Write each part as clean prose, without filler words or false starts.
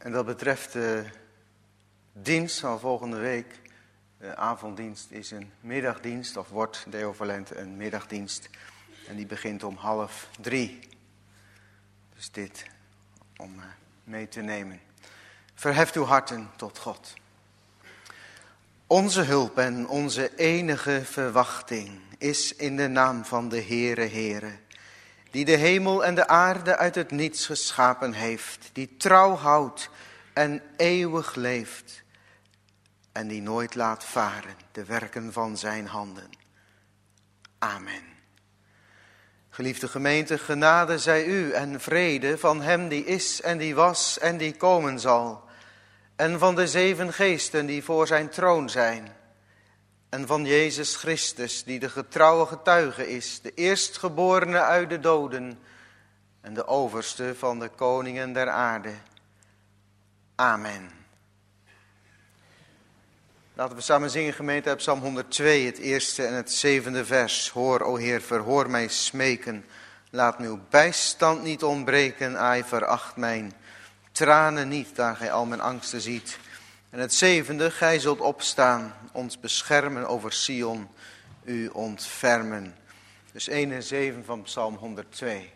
En dat betreft de dienst van volgende week. De avonddienst is een middagdienst, of wordt Deo Valente een middagdienst. En die begint om 2:30. Dus dit om mee te nemen. Verheft uw harten tot God. Onze hulp en onze enige verwachting is in de naam van de Heere, die de hemel en de aarde uit het niets geschapen heeft, die trouw houdt en eeuwig leeft en die nooit laat varen de werken van zijn handen. Amen. Geliefde gemeente, genade zij u en vrede van hem die is en die was en die komen zal. En van de 7 geesten die voor zijn troon zijn. En van Jezus Christus die de getrouwe getuige is, de eerstgeborene uit de doden en de overste van de koningen der aarde. Amen. Laten we samen zingen, gemeente, uit Psalm 102, het eerste en het 7e vers. Hoor, o Heer, verhoor mij smeken. Laat me uw bijstand niet ontbreken. Ai, veracht mijn tranen niet, daar gij al mijn angsten ziet. En het 7e, gij zult opstaan, ons beschermen over Sion, u ontfermen. Dus 1 en 7 van Psalm 102.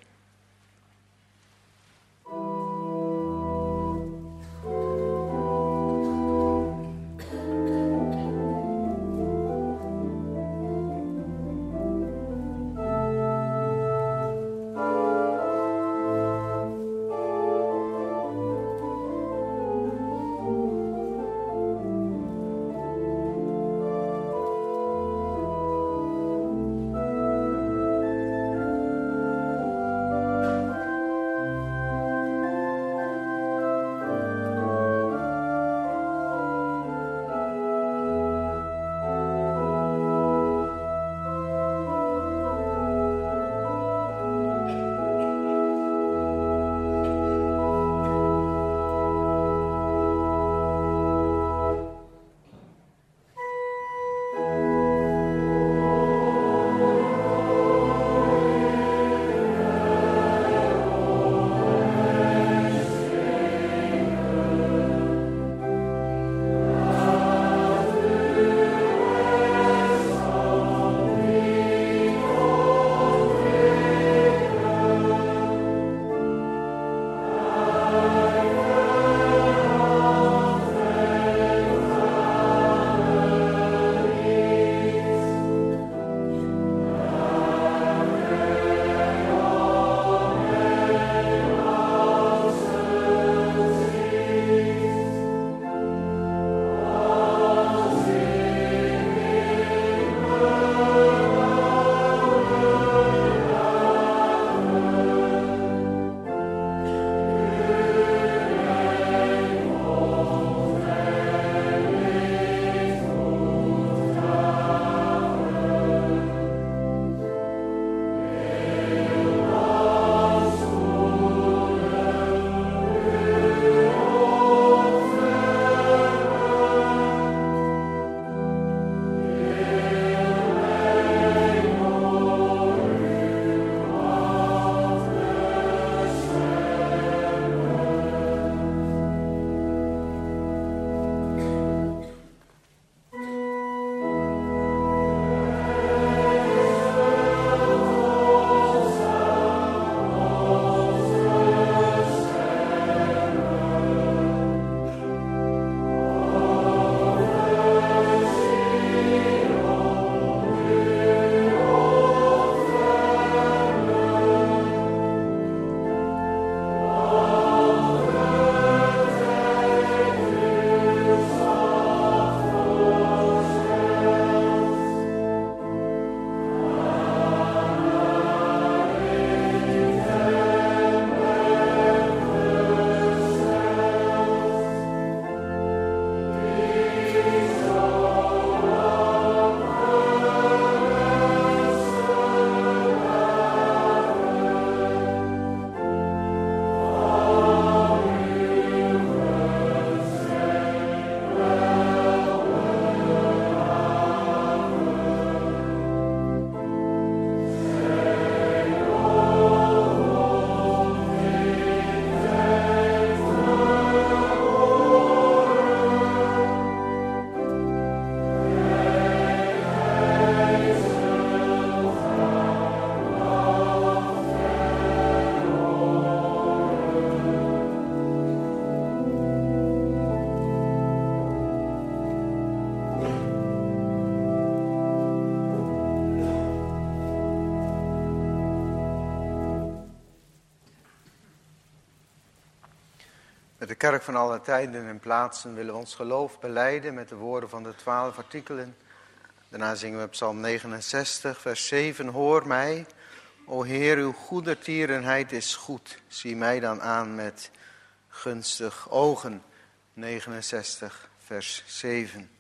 kerk van alle tijden en plaatsen willen we ons geloof belijden met de woorden van de 12 artikelen. Daarna zingen we Psalm 69, vers 7. Hoor mij, o Heer, uw goedertierenheid is goed. Zie mij dan aan met gunstig ogen. 69, vers 7.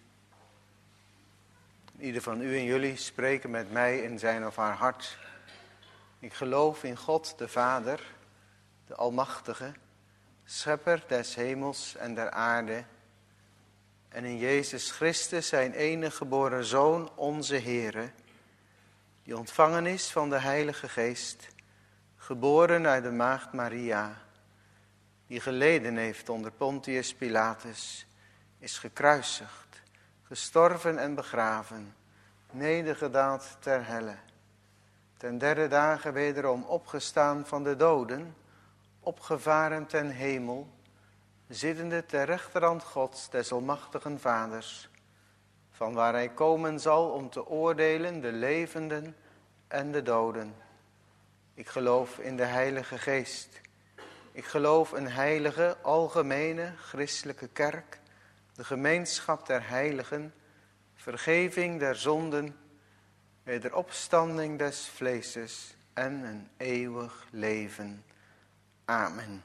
Ieder van u en jullie spreken met mij in zijn of haar hart. Ik geloof in God de Vader, de Almachtige, Schepper des hemels en der aarde, en in Jezus Christus, zijn enige geboren Zoon, onze Heere, die ontvangen is van de Heilige Geest, geboren uit de maagd Maria, die geleden heeft onder Pontius Pilatus, is gekruisigd, gestorven en begraven, nedergedaald ter helle, ten derde dagen wederom opgestaan van de doden, opgevaren ten hemel, zittende ter rechterhand Gods, des almachtigen Vaders, van waar hij komen zal om te oordelen de levenden en de doden. Ik geloof in de Heilige Geest. Ik geloof een heilige, algemene, christelijke kerk, de gemeenschap der heiligen, vergeving der zonden, wederopstanding des vleeses en een eeuwig leven. Amen.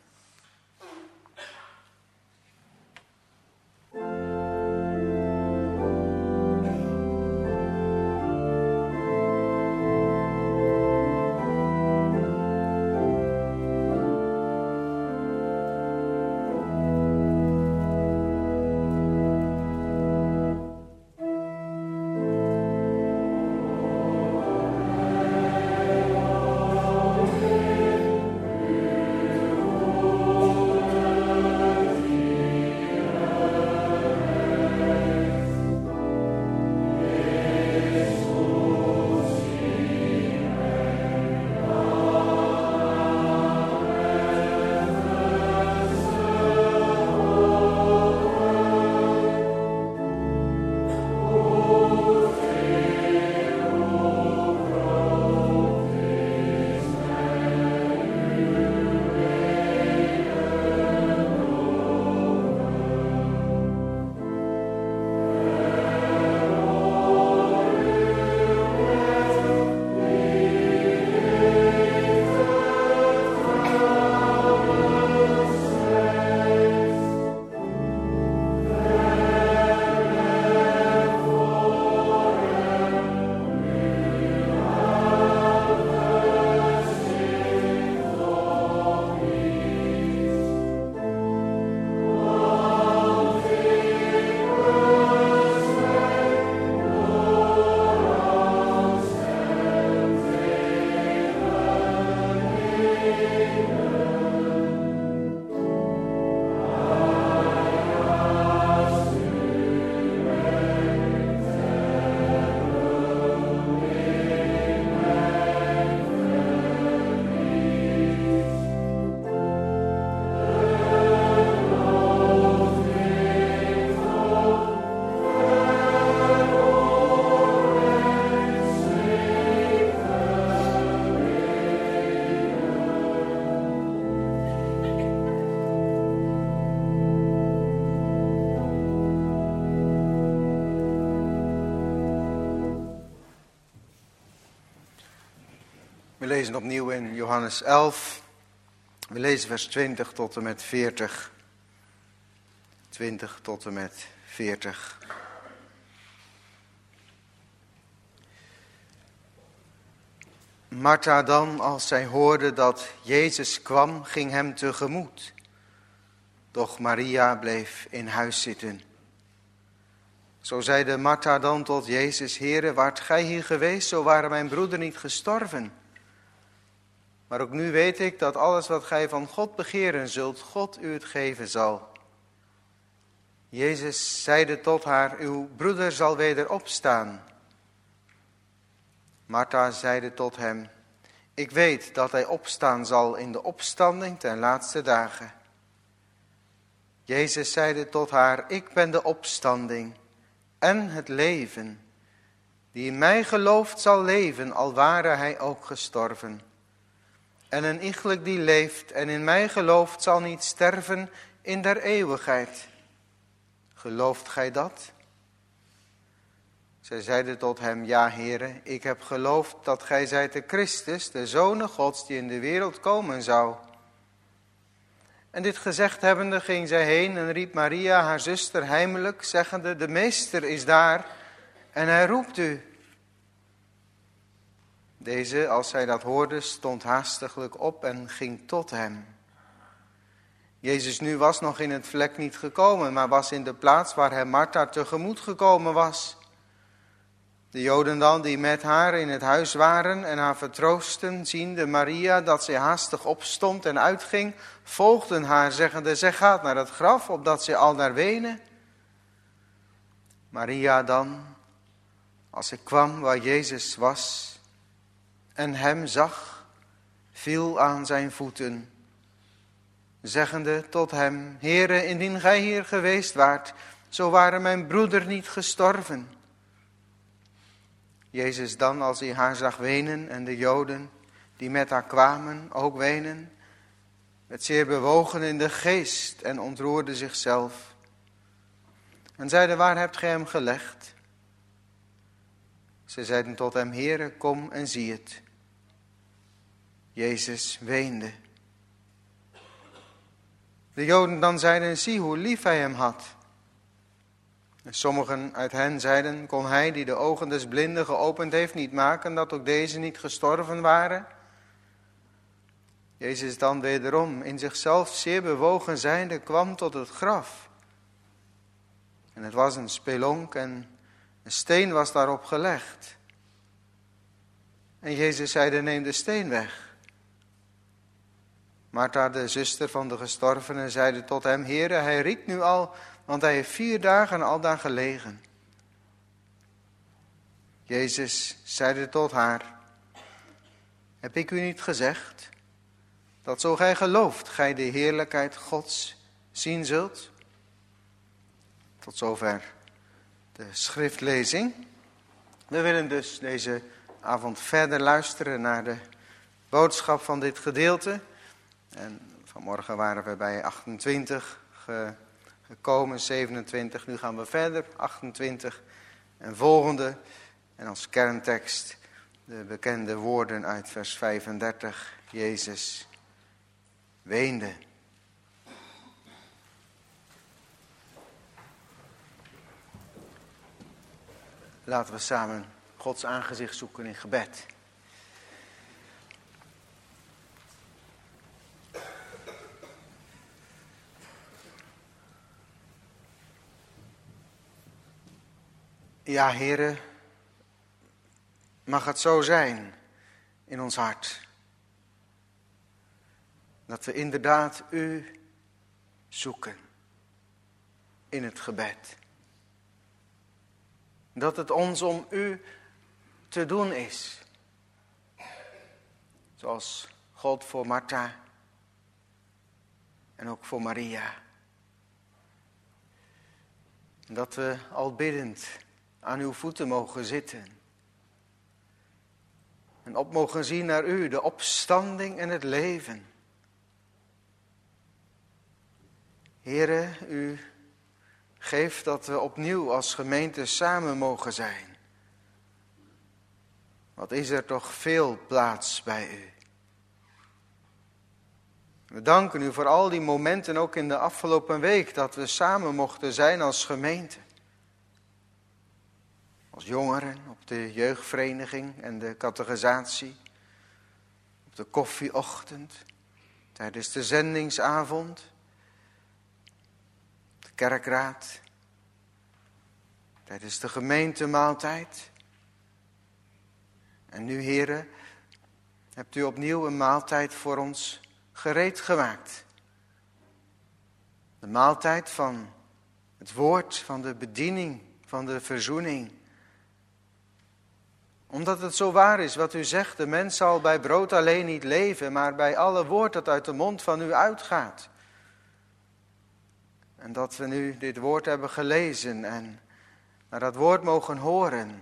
We lezen opnieuw in Johannes 11. We lezen vers 20 tot en met 40. 20 tot en met 40. Martha dan, als zij hoorde dat Jezus kwam, ging hem tegemoet. Doch Maria bleef in huis zitten. Zo zeide Martha dan tot Jezus: Heere, waart gij hier geweest, zo ware mijn broeder niet gestorven. Maar ook nu weet ik dat alles wat gij van God begeren zult, God u het geven zal. Jezus zeide tot haar: uw broeder zal weder opstaan. Martha zeide tot hem: ik weet dat hij opstaan zal in de opstanding ten laatste dagen. Jezus zeide tot haar: ik ben de opstanding en het leven. Die in mij gelooft zal leven, al ware hij ook gestorven. En een iegelijk die leeft en in mij gelooft zal niet sterven, in der eeuwigheid. Gelooft gij dat? Zij zeiden tot hem, ja, Heere, ik heb geloofd dat gij zijt de Christus, de Zoon Gods, die in de wereld komen zou. En dit gezegd hebbende ging zij heen en riep Maria, haar zuster, heimelijk, zeggende, de Meester is daar en hij roept u. Deze, als zij dat hoorde, stond haastiglijk op en ging tot hem. Jezus nu was nog in het vlek niet gekomen, maar was in de plaats waar hij Martha tegemoet gekomen was. De Joden dan, die met haar in het huis waren en haar vertroosten, ziende Maria dat zij haastig opstond en uitging, volgden haar, zeggende, zij gaat naar het graf, opdat zij al daar wenen. Maria dan, als zij kwam waar Jezus was en hem zag, viel aan zijn voeten, zeggende tot hem, Heere, indien gij hier geweest waart, zo ware mijn broeder niet gestorven. Jezus dan, als hij haar zag wenen en de Joden die met haar kwamen ook wenen, werd zeer bewogen in de geest en ontroerde zichzelf. En zeiden, waar hebt gij hem gelegd? Ze zeiden tot hem, Heere, kom en zie het. Jezus weende. De Joden dan zeiden, zie hoe lief hij hem had. En sommigen uit hen zeiden, kon hij die de ogen des blinden geopend heeft niet maken, dat ook deze niet gestorven waren? Jezus dan wederom, in zichzelf zeer bewogen zijnde, kwam tot het graf. En het was een spelonk en een steen was daarop gelegd. En Jezus zeide, neem de steen weg. Martha, de zuster van de gestorvene, zeide tot hem, Heere, hij riekt nu al, want hij heeft 4 dagen al daar gelegen. Jezus zeide tot haar, heb ik u niet gezegd, dat zo gij gelooft, gij de heerlijkheid Gods zien zult? Tot zover de schriftlezing. We willen dus deze avond verder luisteren naar de boodschap van dit gedeelte. En vanmorgen waren we bij 28 gekomen, 27. Nu gaan we verder, 28 en volgende. En als kerntekst de bekende woorden uit vers 35. Jezus weende. Laten we samen Gods aangezicht zoeken in gebed. Ja, Heere, mag het zo zijn in ons hart. Dat we inderdaad u zoeken in het gebed. Dat het ons om u te doen is. Zoals God voor Martha en ook voor Maria. Dat we al biddend aan uw voeten mogen zitten. En op mogen zien naar u, de opstanding en het leven. Heere, u geeft dat we opnieuw als gemeente samen mogen zijn. Wat is er toch veel plaats bij u. We danken u voor al die momenten, ook in de afgelopen week, dat we samen mochten zijn als gemeente. Als jongeren, op de jeugdvereniging en de catechisatie. Op de koffieochtend, tijdens de zendingsavond. De kerkraad. Tijdens de gemeentemaaltijd. En nu, Heere, hebt u opnieuw een maaltijd voor ons gereed gemaakt. De maaltijd van het woord, van de bediening, van de verzoening. Omdat het zo waar is wat u zegt, de mens zal bij brood alleen niet leven, maar bij alle woord dat uit de mond van u uitgaat. En dat we nu dit woord hebben gelezen en naar dat woord mogen horen,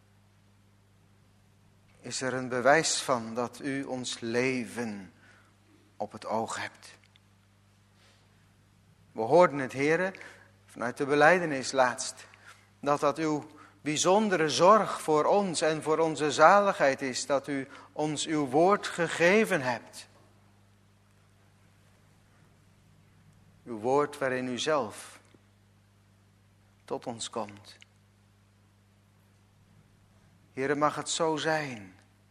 is er een bewijs van dat u ons leven op het oog hebt. We hoorden het, Heere, vanuit de belijdenis laatst, dat uw bijzondere zorg voor ons en voor onze zaligheid is, dat u ons uw woord gegeven hebt. Uw woord waarin u zelf tot ons komt. Heere, mag het zo zijn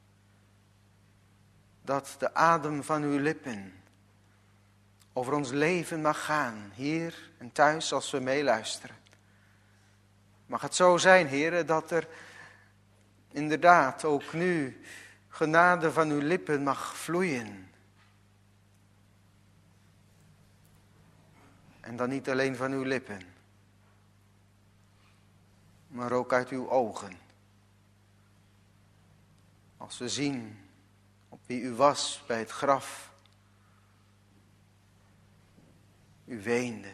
dat de adem van uw lippen over ons leven mag gaan, hier en thuis als we meeluisteren. Mag het zo zijn, Heere, dat er inderdaad ook nu genade van uw lippen mag vloeien. En dan niet alleen van uw lippen, maar ook uit uw ogen. Als we zien op wie u was bij het graf. U weende.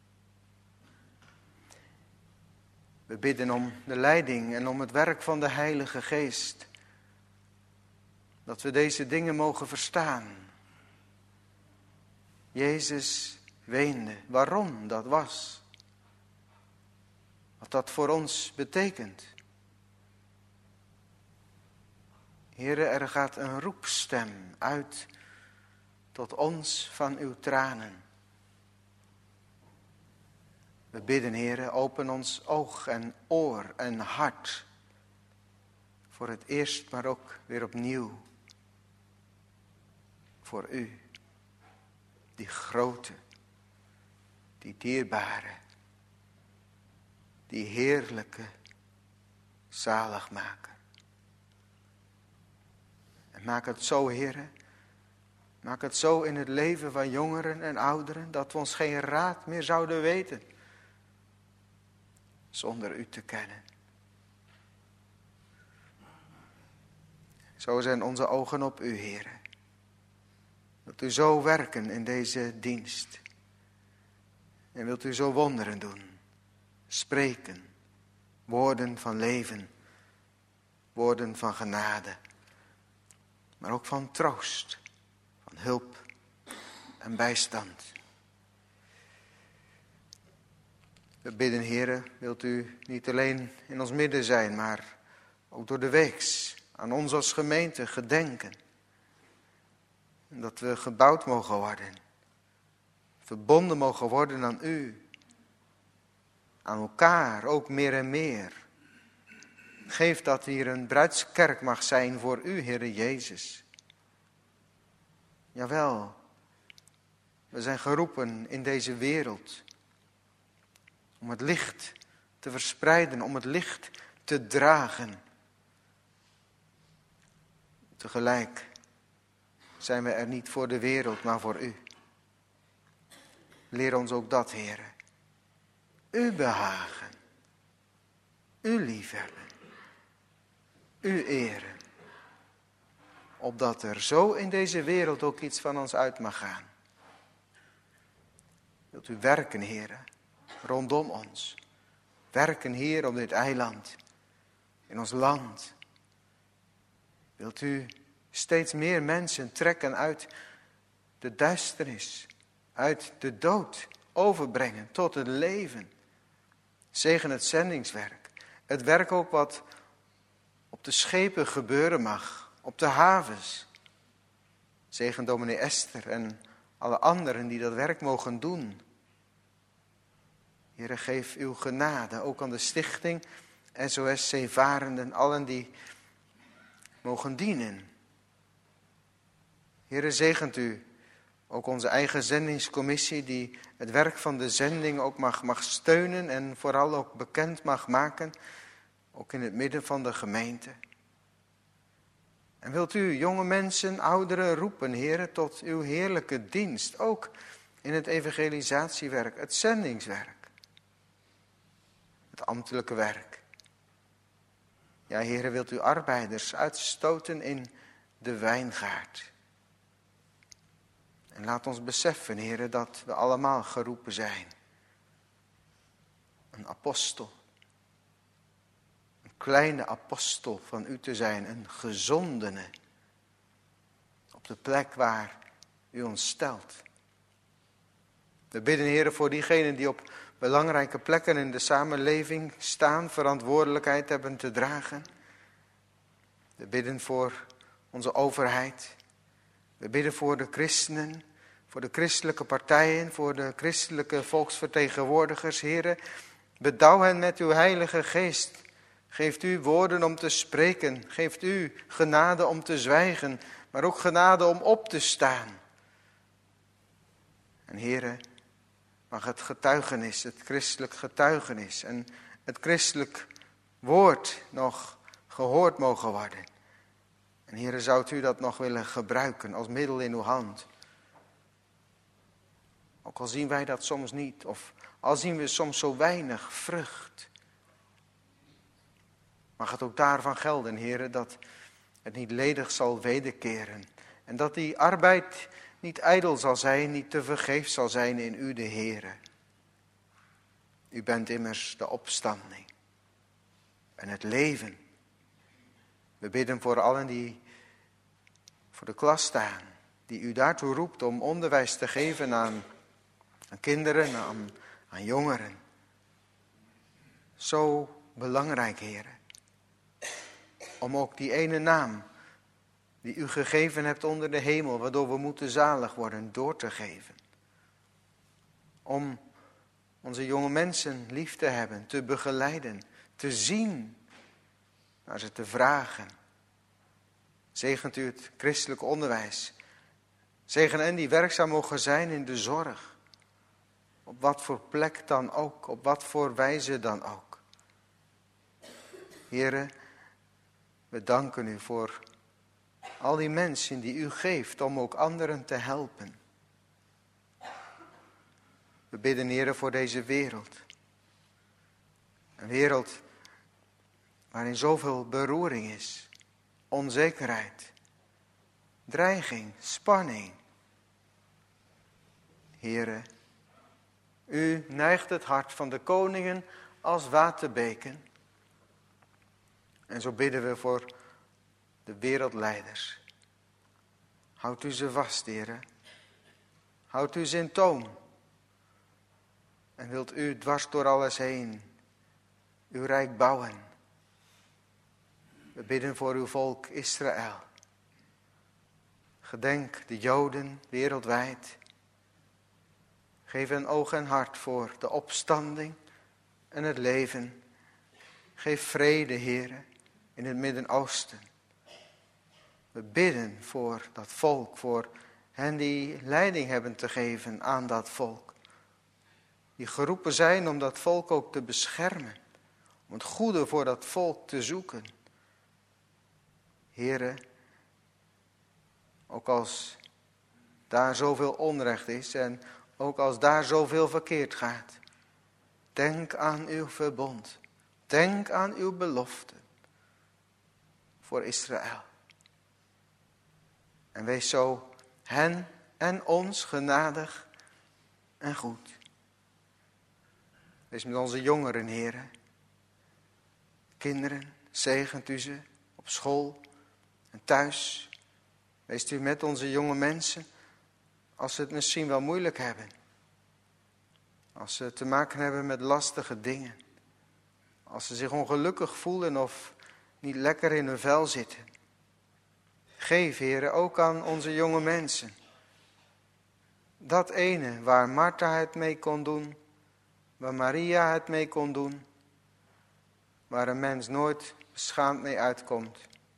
We bidden om de leiding en om het werk van de Heilige Geest. Dat we deze dingen mogen verstaan. Jezus weende. Waarom dat was. Wat dat voor ons betekent. Heere, er gaat een roepstem uit tot ons van uw tranen. We bidden, Heere, open ons oog en oor en hart. Voor het eerst, maar ook weer opnieuw. Voor u, die grote, die dierbare, die heerlijke zaligmaker. En maak het zo, Heere, maak het zo in het leven van jongeren en ouderen, dat we ons geen raad meer zouden weten, zonder u te kennen. Zo zijn onze ogen op u, Heere. Wilt u zo werken in deze dienst. En wilt u zo wonderen doen. Spreken. Woorden van leven. Woorden van genade. Maar ook van troost. Van hulp en bijstand. We bidden, Heere, wilt u niet alleen in ons midden zijn, maar ook door de weeks aan ons als gemeente gedenken. En dat we gebouwd mogen worden. Verbonden mogen worden aan u. Aan elkaar, ook meer en meer. Geef dat hier een bruidskerk mag zijn voor u, Heere Jezus. Jawel, we zijn geroepen in deze wereld om het licht te verspreiden, om het licht te dragen. Tegelijk zijn we er niet voor de wereld, maar voor u. Leer ons ook dat, Heere. U behagen. U liefhebben. U eren. Opdat er zo in deze wereld ook iets van ons uit mag gaan. Wilt u werken, Heere, rondom ons. Werken hier op dit eiland. In ons land. Wilt u steeds meer mensen trekken uit de duisternis, uit de dood, overbrengen tot het leven. Zegen het zendingswerk. Het werk ook wat op de schepen gebeuren mag, op de havens. Zegen dominee Esther en alle anderen die dat werk mogen doen. Heere, geef uw genade, ook aan de stichting SOS Zeevarenden, allen die mogen dienen. Heere, zegent u ook onze eigen zendingscommissie die het werk van de zending ook mag steunen en vooral ook bekend mag maken, ook in het midden van de gemeente. En wilt u jonge mensen, ouderen roepen, Heere, tot uw heerlijke dienst, ook in het evangelisatiewerk, het zendingswerk, het ambtelijke werk. Ja, Heere, wilt u arbeiders uitstoten in de wijngaard. En laat ons beseffen, Heere, dat we allemaal geroepen zijn. Een apostel. Een kleine apostel van u te zijn. Een gezondene. Op de plek waar u ons stelt. We bidden, Heer, voor diegenen die op belangrijke plekken in de samenleving staan, verantwoordelijkheid hebben te dragen. We bidden voor onze overheid. We bidden voor de christenen, voor de christelijke partijen, voor de christelijke volksvertegenwoordigers. Heer, bedouw hen met uw heilige geest. Geeft u woorden om te spreken. Geeft u genade om te zwijgen, maar ook genade om op te staan. En Heere, mag het getuigenis, het christelijk getuigenis en het christelijk woord nog gehoord mogen worden. En Heere, zou u dat nog willen gebruiken als middel in uw hand? Ook al zien wij dat soms niet, of al zien we soms zo weinig vrucht. Mag het ook daarvan gelden, Heere, dat het niet ledig zal wederkeren. En dat die arbeid niet ijdel zal zijn, niet tevergeefs zal zijn in u, de Heere. U bent immers de opstanding en het leven. We bidden voor allen die voor de klas staan, die u daartoe roept om onderwijs te geven aan kinderen, aan jongeren. Zo belangrijk, Heere, om ook die ene naam die u gegeven hebt onder de hemel, waardoor we moeten zalig worden, door te geven. Om onze jonge mensen lief te hebben, te begeleiden, te zien, naar ze te vragen. Zegent u het christelijk onderwijs. Zegen hen die werkzaam mogen zijn in de zorg. Op wat voor plek dan ook, op wat voor wijze dan ook. Heere, we danken u voor al die mensen die u geeft om ook anderen te helpen. We bidden, Heere, voor deze wereld. Een wereld waarin zoveel beroering is, onzekerheid, dreiging, spanning. Heere, u neigt het hart van de koningen als waterbeken. En zo bidden we voor de wereldleiders. Houdt u ze vast, Heere. Houdt u ze in toom. En wilt u dwars door alles heen uw rijk bouwen. We bidden voor uw volk Israël. Gedenk de Joden wereldwijd. Geef hen oog en hart voor de opstanding en het leven. Geef vrede, Heere, in het Midden-Oosten. We bidden voor dat volk, voor hen die leiding hebben te geven aan dat volk. Die geroepen zijn om dat volk ook te beschermen. Om het goede voor dat volk te zoeken. Heere, ook als daar zoveel onrecht is en ook als daar zoveel verkeerd gaat. Denk aan uw verbond. Denk aan uw belofte voor Israël. En wees zo hen en ons genadig en goed. Wees met onze jongeren, Heere. Kinderen, zegent u ze op school en thuis. Wees u met onze jonge mensen als ze het misschien wel moeilijk hebben. Als ze te maken hebben met lastige dingen. Als ze zich ongelukkig voelen of niet lekker in hun vel zitten. Geef, Heere, ook aan onze jonge mensen. Dat ene waar Martha het mee kon doen. Waar Maria het mee kon doen. Waar een mens nooit beschaamd mee uitkomt.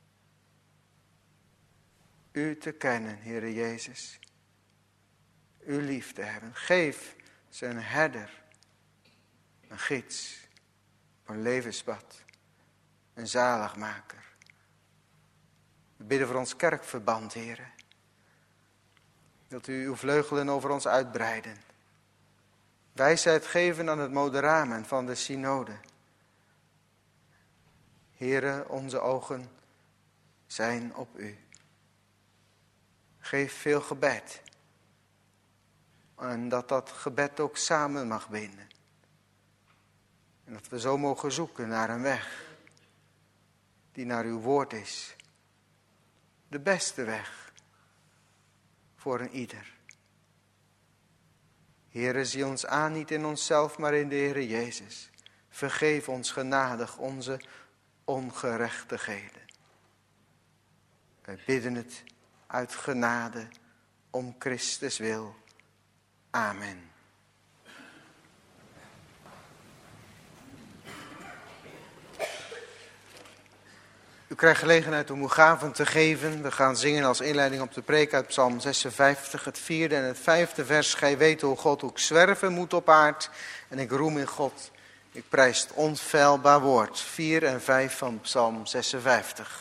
U te kennen, Heere Jezus. U lief te hebben. Geef ze een herder. Een gids. Een levenspad. Een zaligmaker. We bidden voor ons kerkverband, Heere. Wilt u uw vleugelen over ons uitbreiden. Wijsheid geven aan het moderamen van de synode. Heere, onze ogen zijn op u. Geef veel gebed. En dat gebed ook samen mag binden. En dat we zo mogen zoeken naar een weg die naar uw woord is. De beste weg voor een ieder. Heere, zie ons aan, niet in onszelf, maar in de Heere Jezus. Vergeef ons genadig onze ongerechtigheden. Wij bidden het uit genade om Christus wil. Amen. U krijgt gelegenheid om uw gaven te geven. We gaan zingen als inleiding op de preek uit Psalm 56, het 4e en het 5e vers. Gij weet, o God, hoe ik zwerven moet op aard. En ik roem in God. Ik prijs het onfeilbaar woord. 4 en 5 van Psalm 56.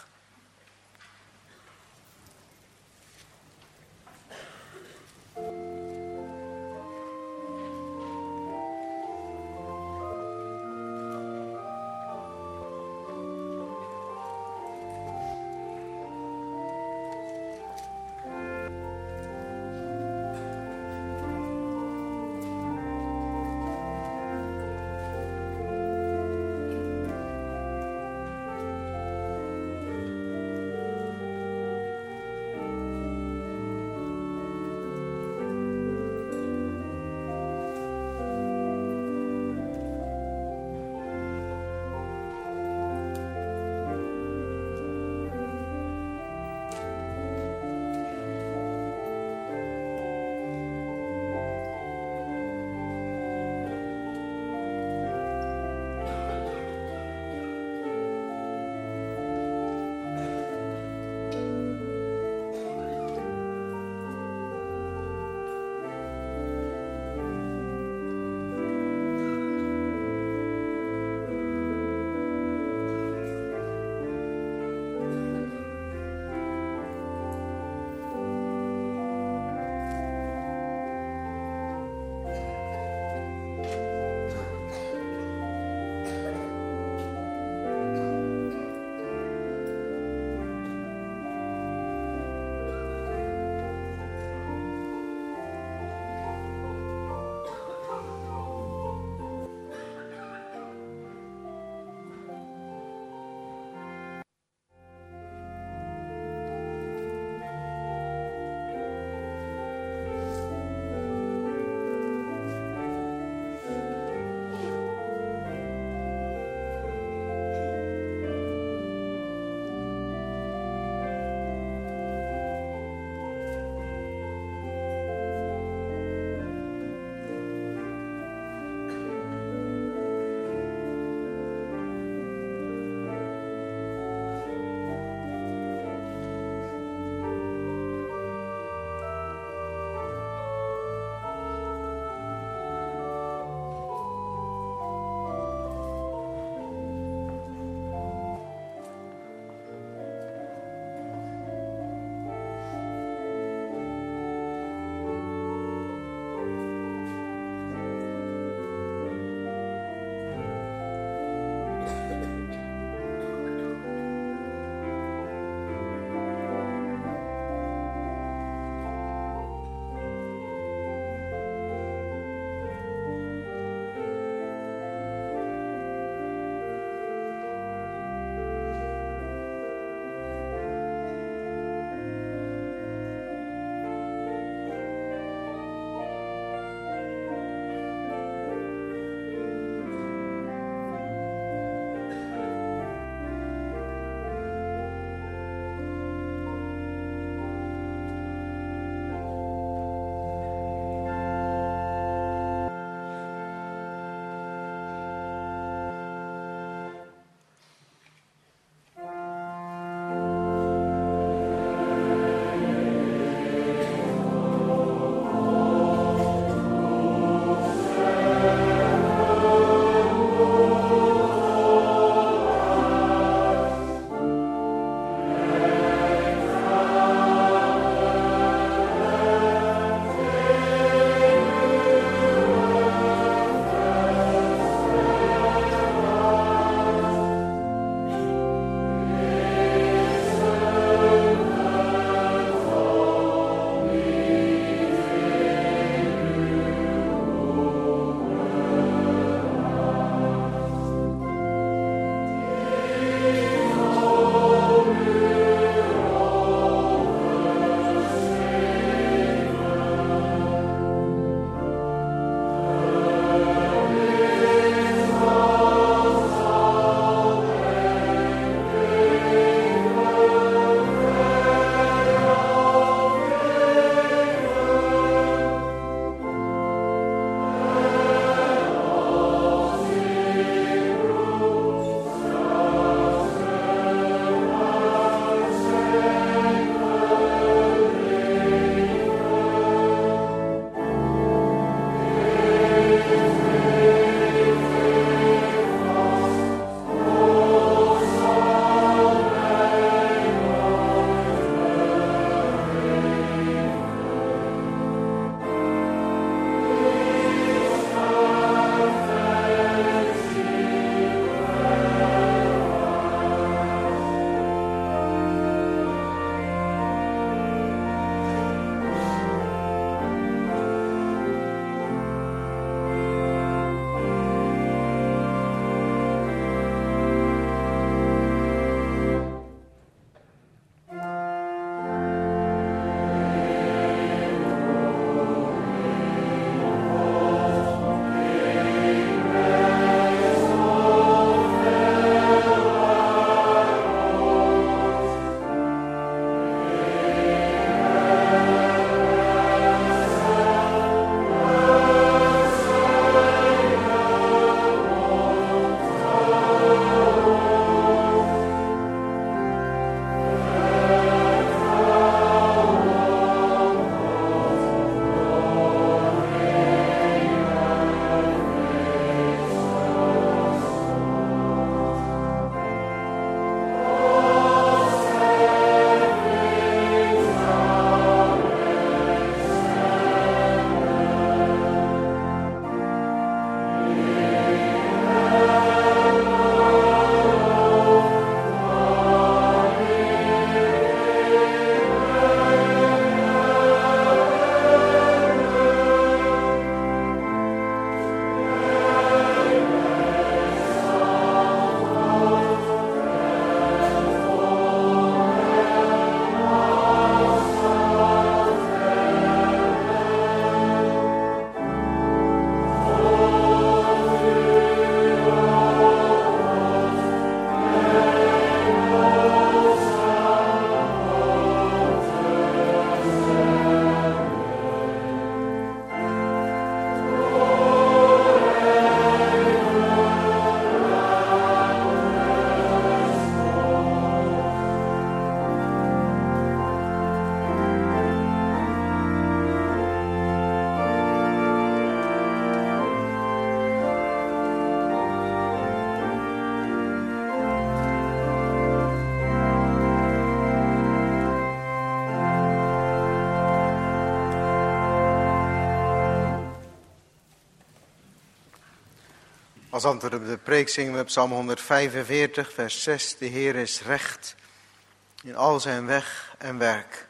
Als antwoord op de preek zingen we Psalm 145, vers 6. De Heer is recht in al zijn weg en werk.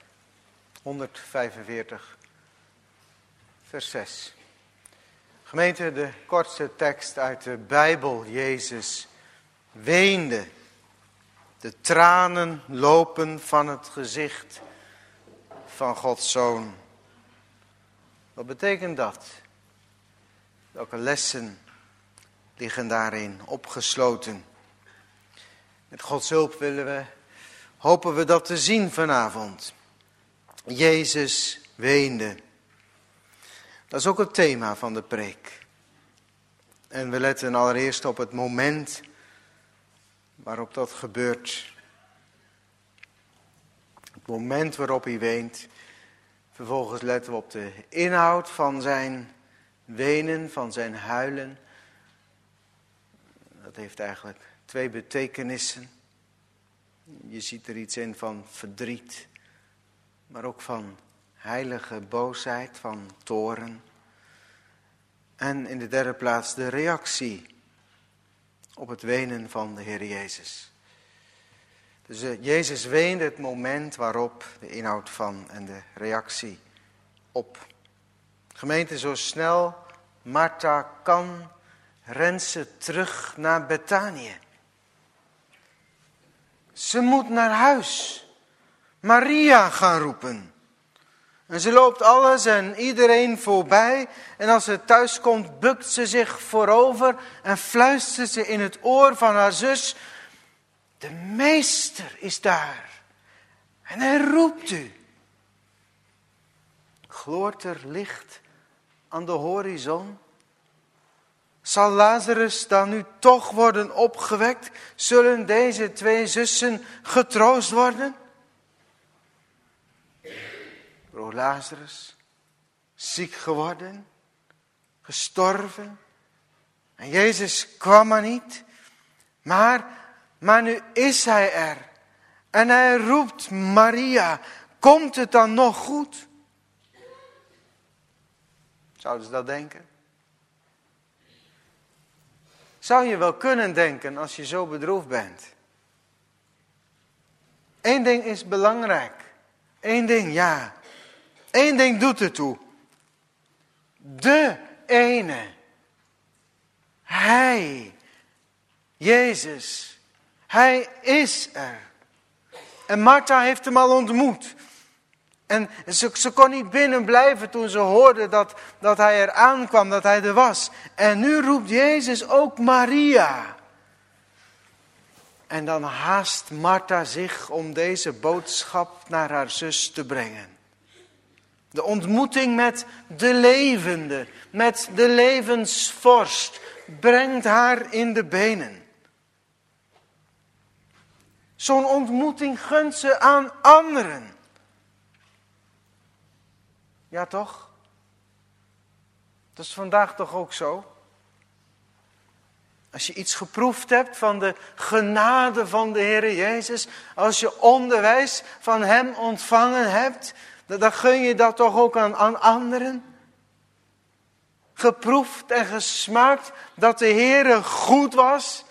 145, vers 6. Gemeente, de kortste tekst uit de Bijbel. Jezus weende. De tranen lopen van het gezicht van Gods Zoon. Wat betekent dat? Welke lessen liggen daarin opgesloten? Met Gods hulp hopen we dat te zien vanavond. Jezus weende. Dat is ook het thema van de preek. En we letten allereerst op het moment waarop dat gebeurt. Het moment waarop hij weent. Vervolgens letten we op de inhoud van zijn wenen, van zijn huilen. Dat heeft eigenlijk twee betekenissen. Je ziet er iets in van verdriet, maar ook van heilige boosheid, van toorn. En in de derde plaats de reactie op het wenen van de Heer Jezus. Dus Jezus weende het moment waarop de inhoud van en de reactie op. Gemeente, zo snel Martha kan, rent ze terug naar Betanië. Ze moet naar huis. Maria gaan roepen. En ze loopt alles en iedereen voorbij. En als ze thuis komt, bukt ze zich voorover en fluistert ze in het oor van haar zus: de meester is daar. En hij roept u. Gloort er licht aan de horizon? Zal Lazarus dan nu toch worden opgewekt? Zullen deze twee zussen getroost worden? Broer Lazarus, ziek geworden, gestorven. En Jezus kwam maar niet. Maar nu is hij er. En hij roept Maria. Komt het dan nog goed? Zouden ze dat denken? Zou je wel kunnen denken als je zo bedroefd bent. Eén ding is belangrijk. Eén ding, ja. Eén ding doet ertoe. De ene. Hij. Jezus. Hij is er. En Martha heeft hem al ontmoet. En ze kon niet binnen blijven toen ze hoorde dat hij er aankwam, dat hij er was. En nu roept Jezus ook Maria. En dan haast Martha zich om deze boodschap naar haar zus te brengen. De ontmoeting met de levende, met de levensvorst, brengt haar in de benen. Zo'n ontmoeting gunt ze aan anderen. Ja toch? Dat is vandaag toch ook zo? Als je iets geproefd hebt van de genade van de Heer Jezus, als je onderwijs van Hem ontvangen hebt, dan gun je dat toch ook aan anderen? Geproefd en gesmaakt dat de Heer goed was,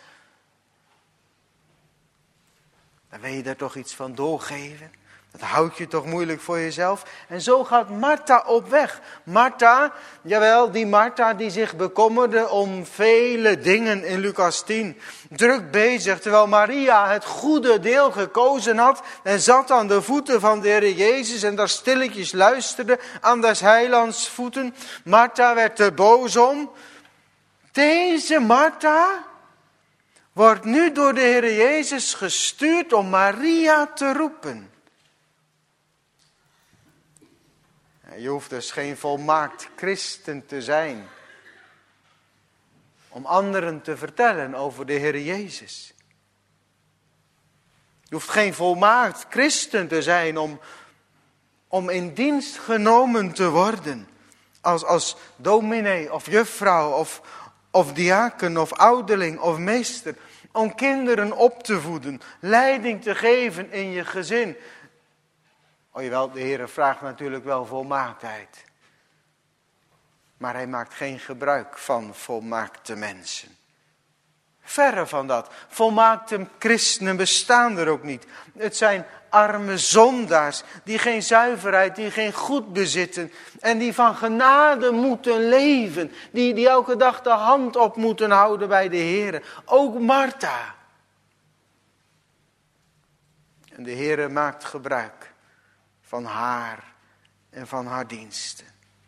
dan wil je daar toch iets van doorgeven? Dat houd je toch moeilijk voor jezelf? En zo gaat Martha op weg. Martha, jawel, die Martha die zich bekommerde om vele dingen in Lucas 10. Druk bezig, terwijl Maria het goede deel gekozen had en zat aan de voeten van de Heer Jezus en daar stilletjes luisterde aan des heilands voeten. Martha werd er boos om. Deze Martha wordt nu door de Heer Jezus gestuurd om Maria te roepen. Je hoeft dus geen volmaakt christen te zijn om anderen te vertellen over de Heer Jezus. Je hoeft geen volmaakt christen te zijn om in dienst genomen te worden. Als dominee of juffrouw of diaken of ouderling of meester. Om kinderen op te voeden, leiding te geven in je gezin. Oh jawel, de Heer vraagt natuurlijk wel volmaaktheid. Maar hij maakt geen gebruik van volmaakte mensen. Verre van dat. Volmaakte christenen bestaan er ook niet. Het zijn arme zondaars die geen zuiverheid, die geen goed bezitten. En die van genade moeten leven. Die elke dag de hand op moeten houden bij de Heer. Ook Martha. En de Heer maakt gebruik van haar en van haar diensten.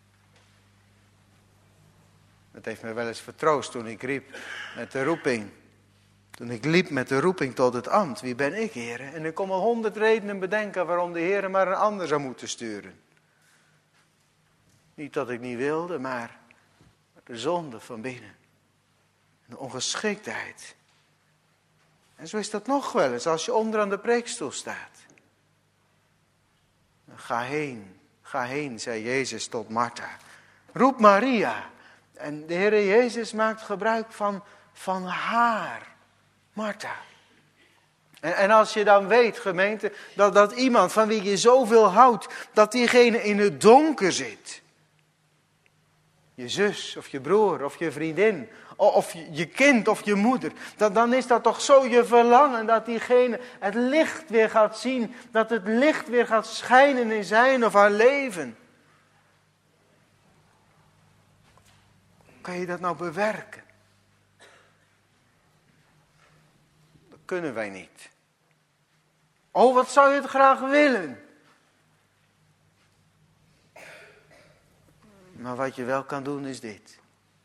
Dat heeft me wel eens vertroost toen ik riep met de roeping. Toen ik liep met de roeping tot het ambt. Wie ben ik, Heer? En ik kon me 100 redenen bedenken waarom de Heer maar een ander zou moeten sturen. Niet dat ik niet wilde, maar de zonde van binnen. De ongeschiktheid. En zo is dat nog wel eens als je onderaan de preekstoel staat. Ga heen, zei Jezus tot Martha. Roep Maria. En de Heer Jezus maakt gebruik van haar, Martha. En als je dan weet, gemeente, dat iemand van wie je zoveel houdt, dat diegene in het donker zit. Je zus of je broer of je vriendin of je kind of je moeder. Dan is dat toch zo je verlangen dat diegene het licht weer gaat zien. Dat het licht weer gaat schijnen in zijn of haar leven. Kan je dat nou bewerken? Dat kunnen wij niet. Oh, wat zou je het graag willen? Maar wat je wel kan doen is dit.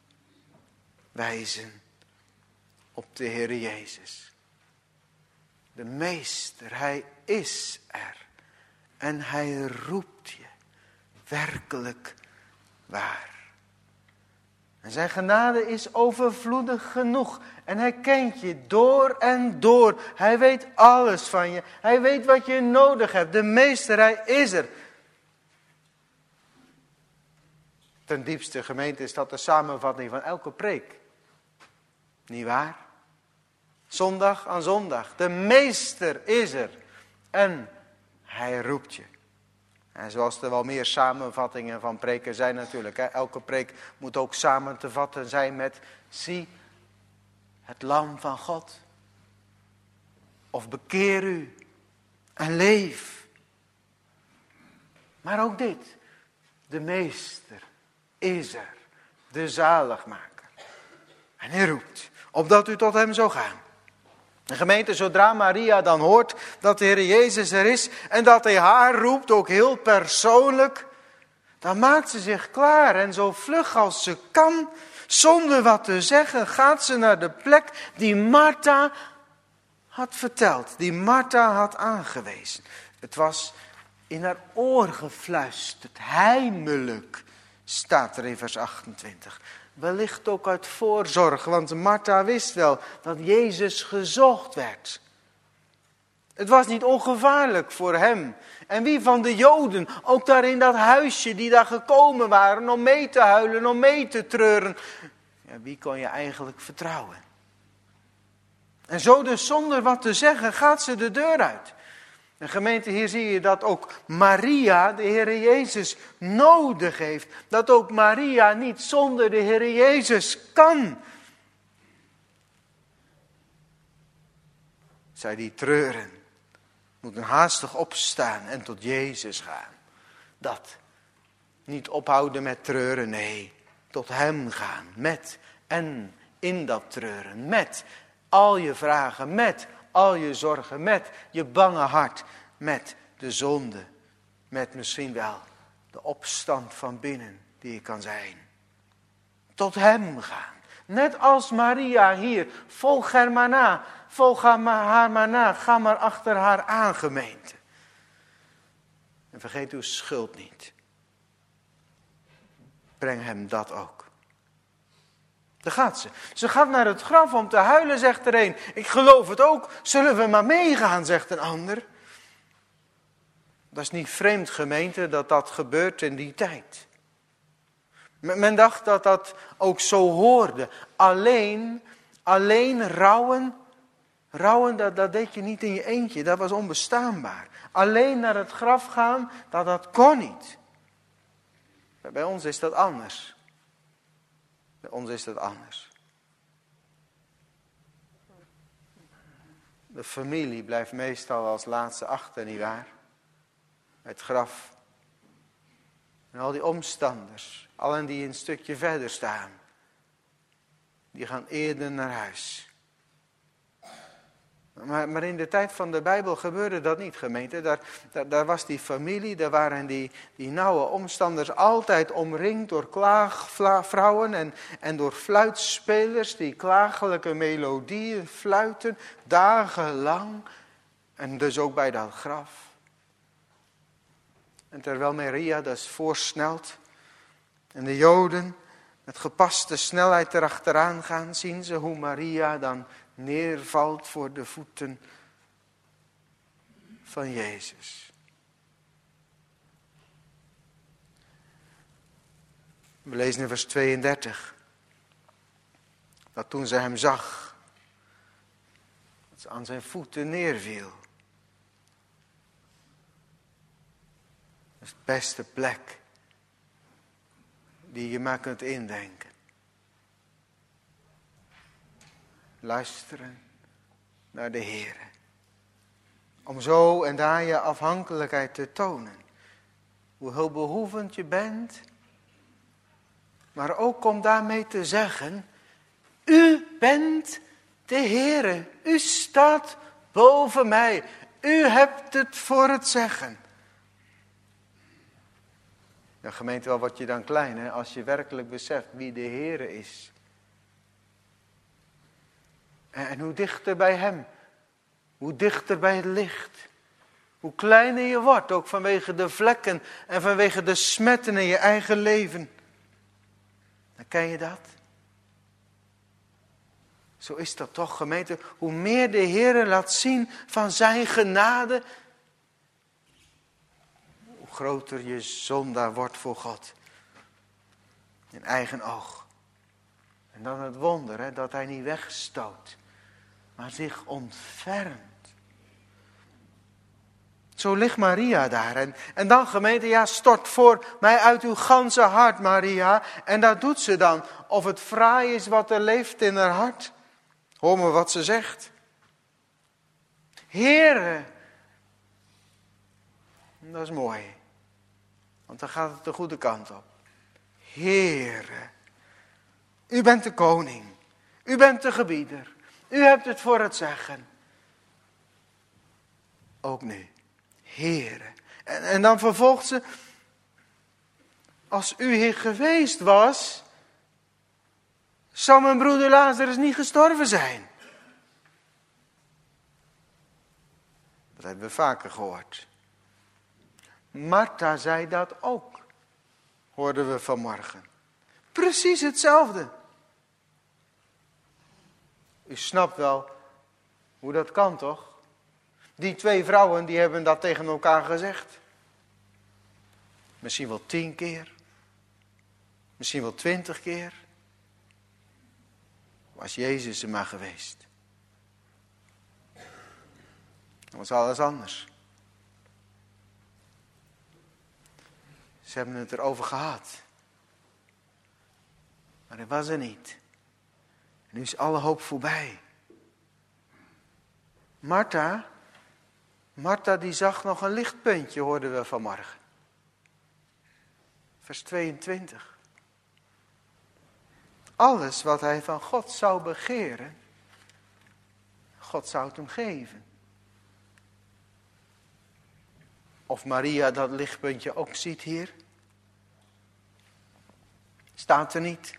Wijzen op de Heer Jezus. De Meester, Hij is er. En Hij roept je werkelijk waar. En zijn genade is overvloedig genoeg. En hij kent je door en door. Hij weet alles van je. Hij weet wat je nodig hebt. De Meester, hij is er. Ten diepste, gemeente, is dat de samenvatting van elke preek. Niet waar? Zondag aan zondag. De Meester is er. En hij roept je. En zoals er wel meer samenvattingen van preken zijn natuurlijk. Hè. Elke preek moet ook samen te vatten zijn met: zie het lam van God. Of bekeer u en leef. Maar ook dit. De Meester is er. De zaligmaker. En hij roept. Opdat u tot hem zou gaan. De gemeente, zodra Maria dan hoort dat de Heer Jezus er is en dat hij haar roept, ook heel persoonlijk, dan maakt ze zich klaar en zo vlug als ze kan, zonder wat te zeggen, gaat ze naar de plek die Martha had verteld, die Martha had aangewezen. Het was in haar oor gefluisterd, heimelijk, staat er in vers 28. Wellicht ook uit voorzorg, want Martha wist wel dat Jezus gezocht werd. Het was niet ongevaarlijk voor hem. En wie van de Joden, ook daar in dat huisje die daar gekomen waren om mee te huilen, om mee te treuren. Ja, wie kon je eigenlijk vertrouwen? En zo dus zonder wat te zeggen gaat ze de deur uit. En gemeente, hier zie je dat ook Maria de Heer Jezus nodig heeft. Dat ook Maria niet zonder de Heer Jezus kan. Zij die treuren, moeten haastig opstaan en tot Jezus gaan. Dat. Niet ophouden met treuren, nee. Tot hem gaan. Met en in dat treuren. Met al je vragen, met al je zorgen, met je bange hart, met de zonde, met misschien wel de opstand van binnen die je kan zijn. Tot hem gaan. Net als Maria hier, volg haar maar na, volg haar maar na, ga maar achter haar aan, gemeente. En vergeet uw schuld niet. Breng hem dat ook. Daar gaat ze. Ze gaat naar het graf om te huilen, zegt er een. Ik geloof het ook. Zullen we maar meegaan, zegt een ander. Dat is niet vreemd, gemeente, dat dat gebeurt in die tijd. Men dacht dat dat ook zo hoorde. Alleen rouwen, dat deed je niet in je eentje. Dat was onbestaanbaar. Alleen naar het graf gaan, dat kon niet. Bij ons is dat anders. Bij ons is dat anders. De familie blijft meestal als laatste achter, nietwaar? Het graf. En al die omstanders, allen die een stukje verder staan, die gaan eerder naar huis. Maar in de tijd van de Bijbel gebeurde dat niet, gemeente. Daar was die familie, daar waren die nauwe omstanders altijd omringd door klaagvrouwen en door fluitspelers die klagelijke melodieën fluiten, dagenlang. En dus ook bij dat graf. En terwijl Maria dus voorsnelt en de Joden met gepaste snelheid erachteraan gaan, zien ze hoe Maria dan neervalt voor de voeten van Jezus. We lezen in vers 32. Dat toen ze hem zag, dat ze aan zijn voeten neerviel. Dat is de beste plek die je maar kunt indenken. Luisteren naar de Heer. Om zo en daar je afhankelijkheid te tonen. Hoe hulpbehoevend je bent. Maar ook om daarmee te zeggen, u bent de Heere. U staat boven mij. U hebt het voor het zeggen. Ja, gemeente, wel word je dan klein, hè, als je werkelijk beseft wie de Heere is. En hoe dichter bij hem, hoe dichter bij het licht. Hoe kleiner je wordt, ook vanwege de vlekken en vanwege de smetten in je eigen leven. Dan ken je dat? Zo is dat toch, gemeente. Hoe meer de Heere laat zien van zijn genade, hoe groter je zondaar wordt voor God. In eigen oog. En dan het wonder, hè, dat hij niet wegstoot, maar zich ontfermt. Zo ligt Maria daar. En dan, gemeente, ja, stort voor mij uit uw ganse hart, Maria. En dat doet ze dan. Of het fraai is wat er leeft in haar hart. Hoor maar wat ze zegt. Heere. Dat is mooi. Want dan gaat het de goede kant op. Heere. U bent de koning. U bent de gebieder. U hebt het voor het zeggen. Ook nu. Heere. En dan vervolgt ze. Als u hier geweest was, zou mijn broeder Lazarus niet gestorven zijn. Dat hebben we vaker gehoord. Martha zei dat ook. Hoorden we vanmorgen. Precies hetzelfde. U snapt wel hoe dat kan, toch? Die twee vrouwen die hebben dat tegen elkaar gezegd. Misschien wel 10 keer. Misschien wel 20 keer. Was Jezus er maar geweest. Dan was alles anders. Ze hebben het erover gehad. Maar hij was er niet. En nu is alle hoop voorbij. Martha die zag nog een lichtpuntje, hoorden we vanmorgen. Vers 22. Alles wat hij van God zou begeren, God zou het hem geven. Of Maria dat lichtpuntje ook ziet hier? Staat er niet.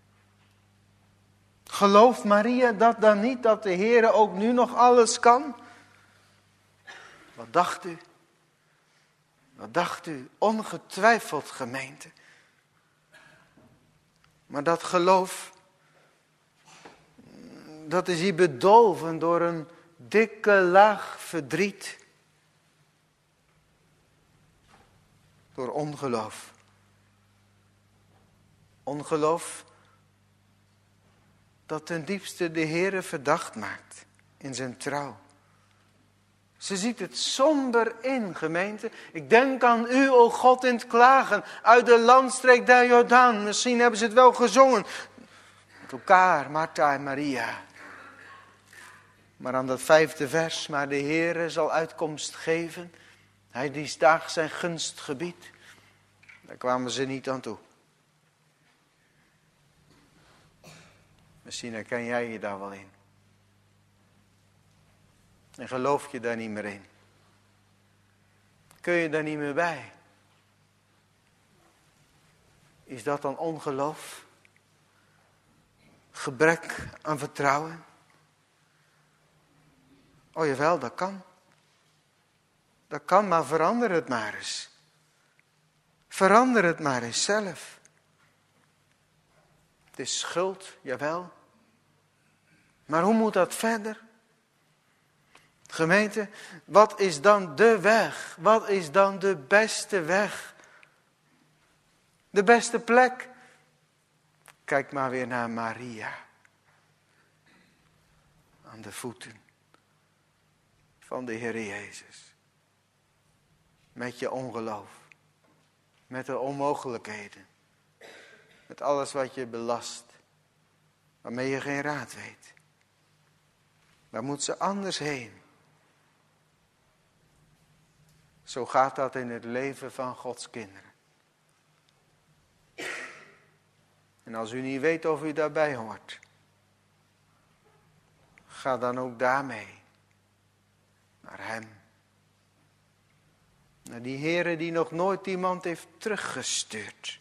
Gelooft Maria dat dan niet, dat de Heere ook nu nog alles kan? Wat dacht u? Wat dacht u? Ongetwijfeld, gemeente. Maar dat geloof, dat is hier bedolven door een dikke laag verdriet. Door ongeloof. Ongeloof dat ten diepste de Heere verdacht maakt in zijn trouw. Ze ziet het somber in, gemeente. Ik denk aan u, o God, in het klagen uit de landstreek der Jordaan. Misschien hebben ze het wel gezongen. Met elkaar, Martha en Maria. Maar aan dat 5e vers, maar de Heere zal uitkomst geven. Hij die daag zijn gunst gebiedt. Daar kwamen ze niet aan toe. Misschien herken jij je daar wel in. En geloof je daar niet meer in. Kun je daar niet meer bij. Is dat dan ongeloof? Gebrek aan vertrouwen? Oh jawel, dat kan. Dat kan, maar verander het maar eens. Verander het maar eens zelf. Het is schuld, jawel. Maar hoe moet dat verder? Gemeente, wat is dan de weg? Wat is dan de beste weg? De beste plek? Kijk maar weer naar Maria. Aan de voeten van de Heer Jezus. Met je ongeloof. Met de onmogelijkheden. Met alles wat je belast. Waarmee je geen raad weet. Waar moet ze anders heen? Zo gaat dat in het leven van Gods kinderen. En als u niet weet of u daarbij hoort. Ga dan ook daarmee. Naar hem. Naar die Heere die nog nooit iemand heeft teruggestuurd.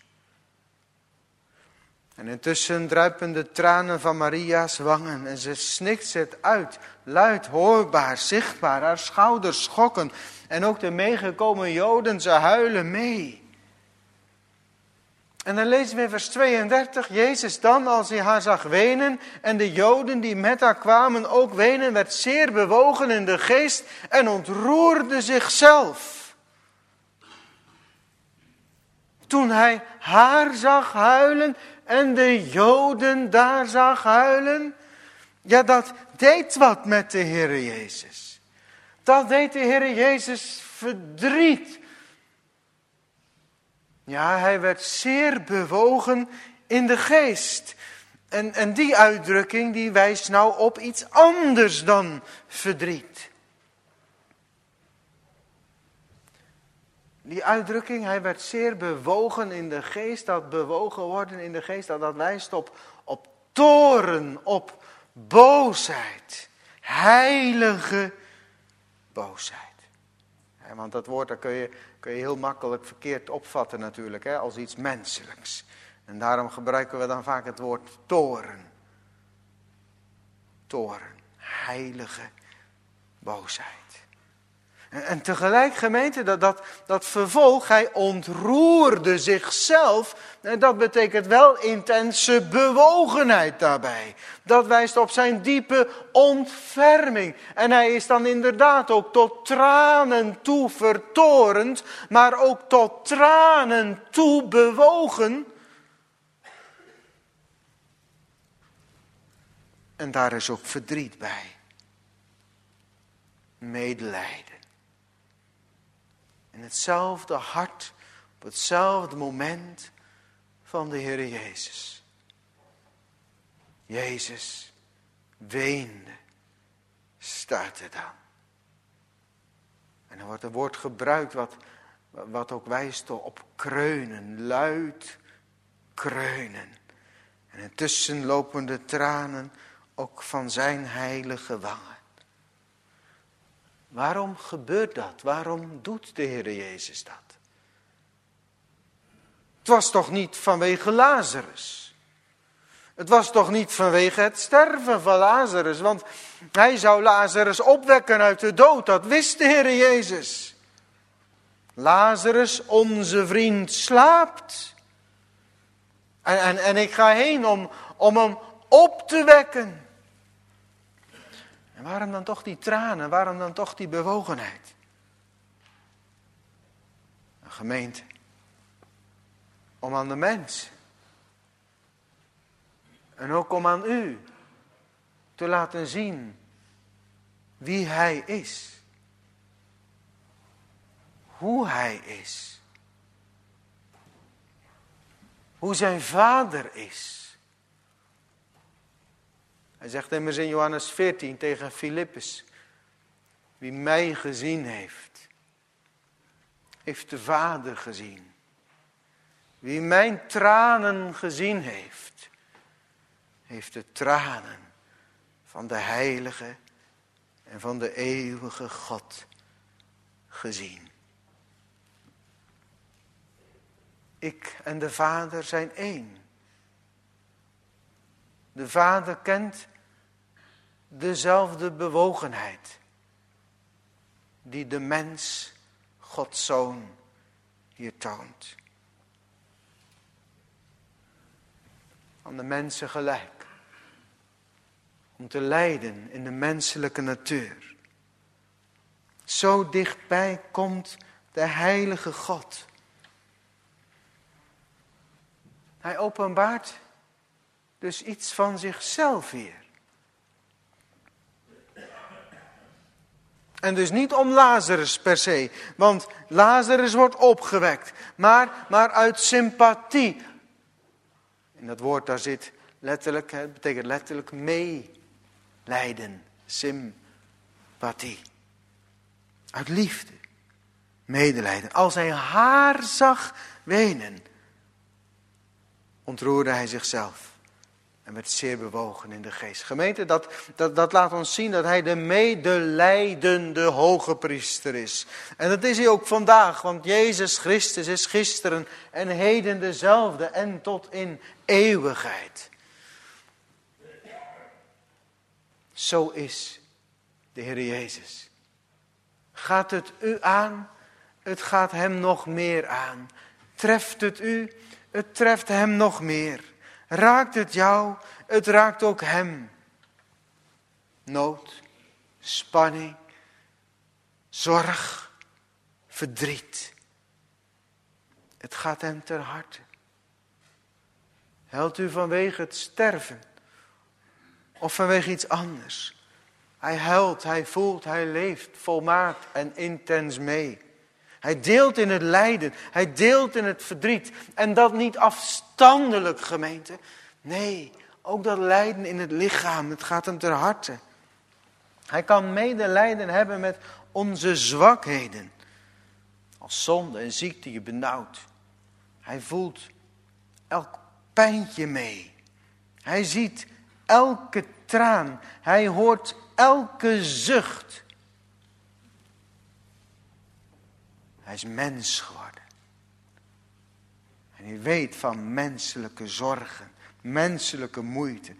En intussen druipen de tranen van Maria's wangen. En ze snikt het uit. Luid, hoorbaar, zichtbaar. Haar schouders schokken. En ook de meegekomen Joden, ze huilen mee. En dan lezen we in vers 32. Jezus dan, als hij haar zag wenen. En de Joden die met haar kwamen ook wenen. Werd zeer bewogen in de geest. En ontroerde zichzelf. Toen hij haar zag huilen en de Joden daar zag huilen. Ja, dat deed wat met de Heer Jezus. Dat deed de Heer Jezus verdriet. Ja, hij werd zeer bewogen in de geest. En die uitdrukking die wijst nou op iets anders dan verdriet. Die uitdrukking, hij werd zeer bewogen in de geest. Dat bewogen worden in de geest, dat wijst op toorn, op boosheid. Heilige boosheid. Ja, want dat woord dat kun je heel makkelijk verkeerd opvatten natuurlijk, als iets menselijks. En daarom gebruiken we dan vaak het woord toorn. Toorn, heilige boosheid. En tegelijk, gemeente, dat vervolg, hij ontroerde zichzelf. En dat betekent wel intense bewogenheid daarbij. Dat wijst op zijn diepe ontferming. En hij is dan inderdaad ook tot tranen toe vertorend, maar ook tot tranen toe bewogen. En daar is ook verdriet bij. Medelijden. In hetzelfde hart, op hetzelfde moment van de Heer Jezus. Jezus weende, staat er dan. En er wordt een woord gebruikt wat ook wijst op kreunen, luid kreunen. En intussen lopen de tranen ook van zijn heilige wangen. Waarom gebeurt dat? Waarom doet de Heer Jezus dat? Het was toch niet vanwege Lazarus? Het was toch niet vanwege het sterven van Lazarus? Want hij zou Lazarus opwekken uit de dood. Dat wist de Heer Jezus. Lazarus, onze vriend, slaapt. En ik ga heen om hem op te wekken. En waarom dan toch die tranen? Waarom dan toch die bewogenheid? Een gemeente. Om aan de mens. En ook om aan u. Te laten zien. Wie hij is. Hoe hij is. Hoe zijn vader is. Hij zegt immers in Johannes 14 tegen Filippus: wie mij gezien heeft, heeft de Vader gezien. Wie mijn tranen gezien heeft, heeft de tranen van de heilige en van de eeuwige God gezien. Ik en de Vader zijn één. De Vader kent dezelfde bewogenheid die de mens, Gods Zoon, hier toont. Aan de mensen gelijk. Om te lijden in de menselijke natuur. Zo dichtbij komt de heilige God. Hij openbaart dus iets van zichzelf hier. En dus niet om Lazarus per se. Want Lazarus wordt opgewekt. Maar uit sympathie. In dat woord daar zit letterlijk, het betekent letterlijk meelijden. Sympathie. Uit liefde. Medelijden. Als hij haar zag wenen, ontroerde hij zichzelf. En werd zeer bewogen in de geest. Gemeente, dat laat ons zien dat hij de medelijdende hoge priester is. En dat is hij ook vandaag. Want Jezus Christus is gisteren en heden dezelfde. En tot in eeuwigheid. Zo is de Heer Jezus. Gaat het u aan? Het gaat hem nog meer aan. Treft het u? Het treft hem nog meer. Raakt het jou? Het raakt ook hem. Nood, spanning, zorg, verdriet. Het gaat hem ter harte. Huilt u vanwege het sterven? Of vanwege iets anders? Hij huilt, hij voelt, hij leeft volmaakt en intens mee. Hij deelt in het lijden. Hij deelt in het verdriet. En dat niet afstandelijk, gemeente. Nee, ook dat lijden in het lichaam. Het gaat hem ter harte. Hij kan medelijden hebben met onze zwakheden. Als zonde en ziekte je benauwt. Hij voelt elk pijntje mee. Hij ziet elke traan. Hij hoort elke zucht. Hij is mens geworden. En hij weet van menselijke zorgen, menselijke moeite,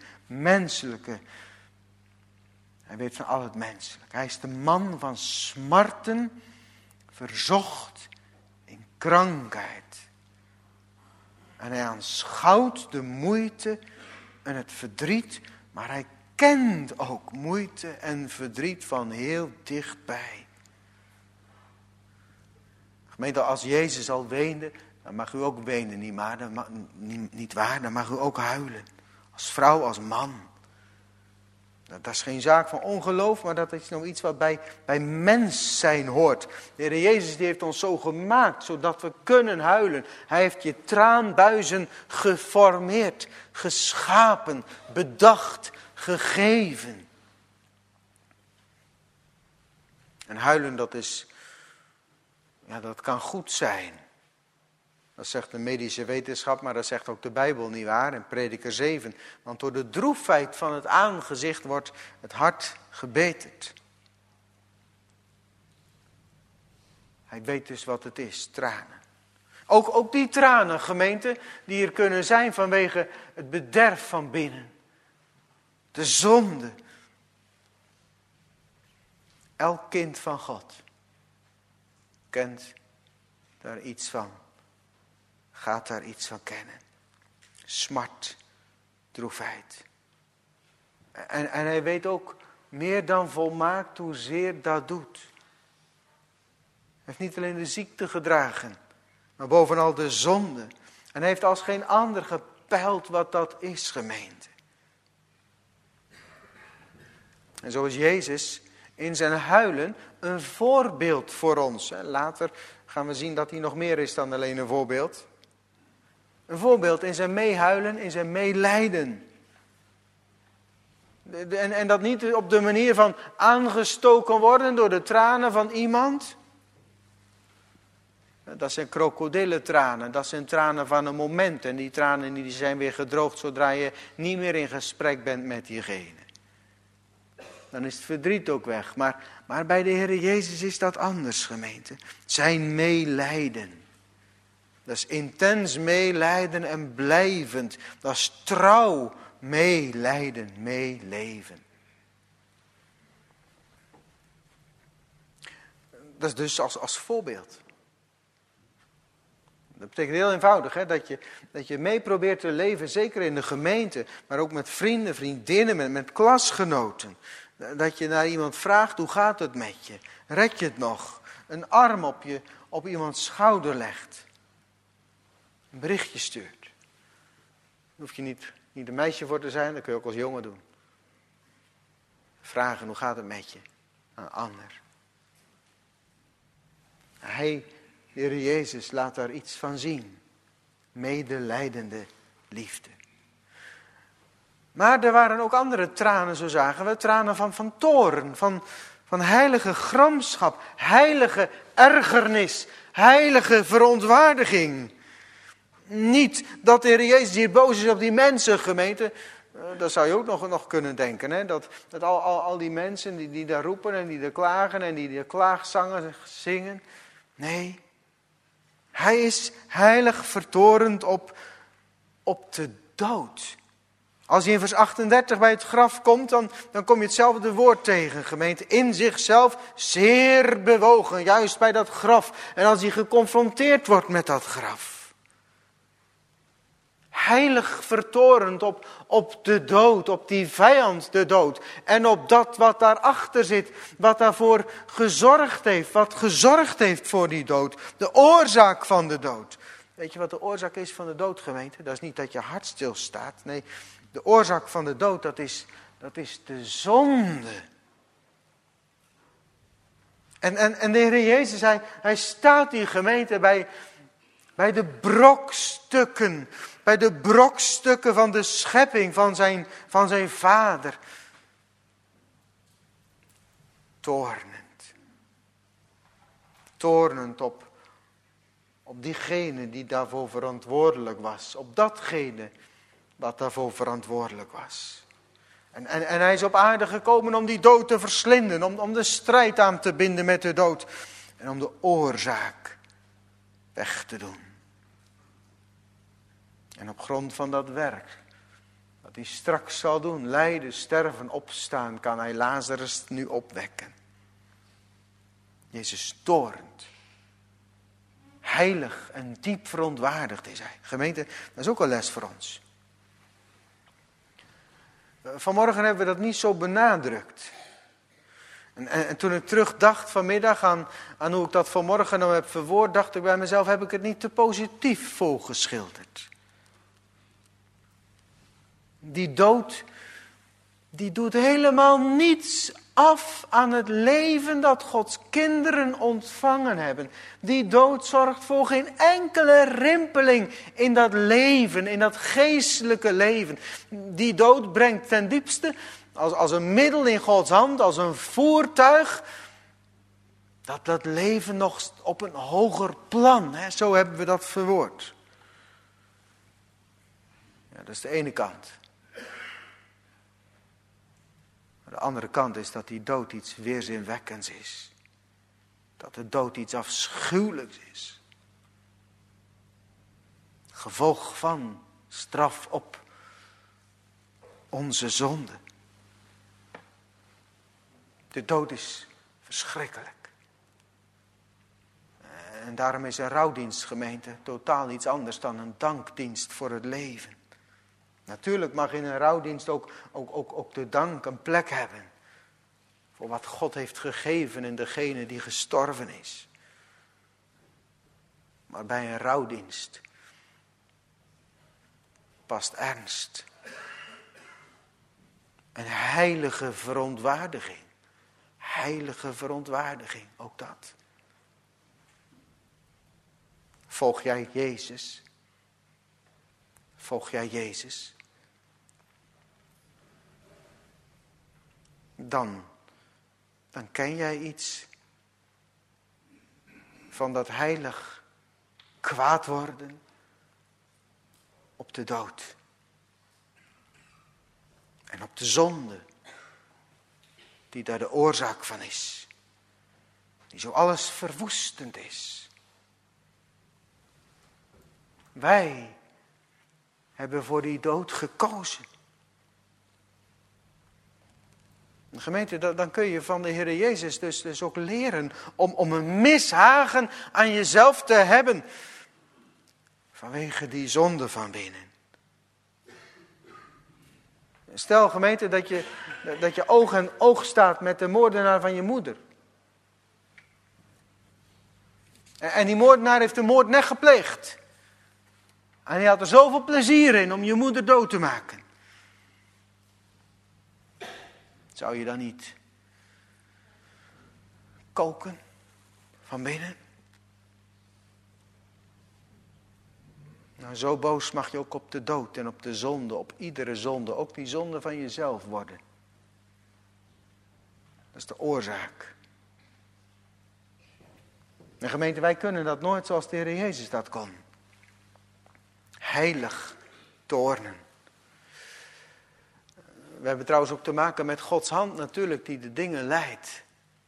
Hij weet van al het menselijke. Hij is de man van smarten, verzocht in krankheid. En hij aanschouwt de moeite en het verdriet, maar hij kent ook moeite en verdriet van heel dichtbij. Gemeente, als Jezus al weende, dan mag u ook wenen, niet waar? Dan mag u ook huilen. Als vrouw, als man. Dat is geen zaak van ongeloof, maar dat is nou iets wat bij mens zijn hoort. De Heer Jezus die heeft ons zo gemaakt, zodat we kunnen huilen. Hij heeft je traanbuizen geformeerd, geschapen, bedacht, gegeven. En huilen, dat kan goed zijn. Dat zegt de medische wetenschap, maar dat zegt ook de Bijbel, nietwaar? In Prediker 7. Want door de droefheid van het aangezicht wordt het hart gebeterd. Hij weet dus wat het is, tranen. Ook die tranen, gemeente, die er kunnen zijn vanwege het bederf van binnen. De zonde. Elk kind van God kent daar iets van. Gaat daar iets van kennen. Smart, droefheid. En hij weet ook meer dan volmaakt hoezeer dat doet. Hij heeft niet alleen de ziekte gedragen, maar bovenal de zonde. En hij heeft als geen ander gepeild wat dat is, gemeente. En zo is Jezus in zijn huilen een voorbeeld voor ons. Later gaan we zien dat hij nog meer is dan alleen een voorbeeld. Een voorbeeld in zijn meehuilen, in zijn meelijden. En dat niet op de manier van aangestoken worden door de tranen van iemand. Dat zijn krokodillentranen, dat zijn tranen van een moment. En die tranen die zijn weer gedroogd zodra je niet meer in gesprek bent met diegene. Dan is het verdriet ook weg. Maar bij de Heer Jezus is dat anders, gemeente. Zijn meelijden. Dat is intens meelijden en blijvend. Dat is trouw meelijden, meeleven. Dat is dus als voorbeeld. Dat betekent heel eenvoudig, hè? Dat je mee probeert te leven, zeker in de gemeente, maar ook met vrienden, vriendinnen, met klasgenoten. Dat je naar iemand vraagt, hoe gaat het met je? Red je het nog? Een arm op iemands schouder legt. Een berichtje stuurt. Daar hoef je niet een meisje voor te zijn, dat kun je ook als jongen doen. Vragen, hoe gaat het met je? Aan een ander. Hij, de Heer Jezus, laat daar iets van zien. Medelijdende liefde. Maar er waren ook andere tranen, zo zagen we. Tranen van toorn, van heilige gramschap, heilige ergernis, heilige verontwaardiging. Niet dat de Heer Jezus hier boos is op die mensen, gemeente. Dat zou je ook nog kunnen denken. Hè? Dat al die mensen die daar roepen en die daar klagen en die de klaagzangen zingen. Nee, hij is heilig vertorend op de dood. Als je in vers 38 bij het graf komt, dan kom je hetzelfde woord tegen, gemeente. In zichzelf zeer bewogen, juist bij dat graf. En als hij geconfronteerd wordt met dat graf. Heilig vertorend op de dood, op die vijand de dood. En op dat wat daarachter zit, wat daarvoor gezorgd heeft. Wat gezorgd heeft voor die dood. De oorzaak van de dood. Weet je wat de oorzaak is van de dood, gemeente? Dat is niet dat je hart stilstaat. Nee, de oorzaak van de dood, dat is de zonde. En de Heer Jezus, hij staat die gemeente bij de brokstukken. Bij de brokstukken van de schepping van zijn Vader. Toornend op diegene die daarvoor verantwoordelijk was. Op datgene wat daarvoor verantwoordelijk was. En hij is op aarde gekomen om die dood te verslinden. Om de strijd aan te binden met de dood. En om de oorzaak weg te doen. En op grond van dat werk, wat hij straks zal doen, lijden, sterven, opstaan, kan hij Lazarus nu opwekken. Jezus toornt. Heilig en diep verontwaardigd is hij. Gemeente, dat is ook een les voor ons. Vanmorgen hebben we dat niet zo benadrukt. En toen ik terugdacht vanmiddag aan hoe ik dat vanmorgen nou heb verwoord, dacht ik bij mezelf, heb ik het niet te positief volgeschilderd. Die dood, die doet helemaal niets af aan het leven dat Gods kinderen ontvangen hebben. Die dood zorgt voor geen enkele rimpeling in dat leven, in dat geestelijke leven. Die dood brengt ten diepste als een middel in Gods hand, als een voertuig, dat leven nog op een hoger plan. Hè? Zo hebben we dat verwoord. Ja, dat is de ene kant. De andere kant is dat die dood iets weerzinwekkends is. Dat de dood iets afschuwelijks is. Gevolg van straf op onze zonde. De dood is verschrikkelijk. En daarom is een rouwdienst, gemeente, totaal iets anders dan een dankdienst voor het leven. Natuurlijk mag in een rouwdienst ook de dank een plek hebben. Voor wat God heeft gegeven in degene die gestorven is. Maar bij een rouwdienst past ernst. Een heilige verontwaardiging. Heilige verontwaardiging, ook dat. Volg jij Jezus? Volg jij Jezus? dan ken jij iets van dat heilig kwaad worden op de dood. En op de zonde die daar de oorzaak van is. Die zo alles verwoestend is. Wij hebben voor die dood gekozen. Gemeente, dan kun je van de Heer Jezus dus ook leren om een mishagen aan jezelf te hebben. Vanwege die zonde van binnen. Stel gemeente dat je oog in oog staat met de moordenaar van je moeder. En die moordenaar heeft de moord net gepleegd. En hij had er zoveel plezier in om je moeder dood te maken. Zou je dan niet koken van binnen? Nou, zo boos mag je ook op de dood en op de zonde, op iedere zonde, ook die zonde van jezelf worden. Dat is de oorzaak. En gemeente, wij kunnen dat nooit zoals de Heer Jezus dat kon. Heilig toornen. We hebben trouwens ook te maken met Gods hand natuurlijk die de dingen leidt.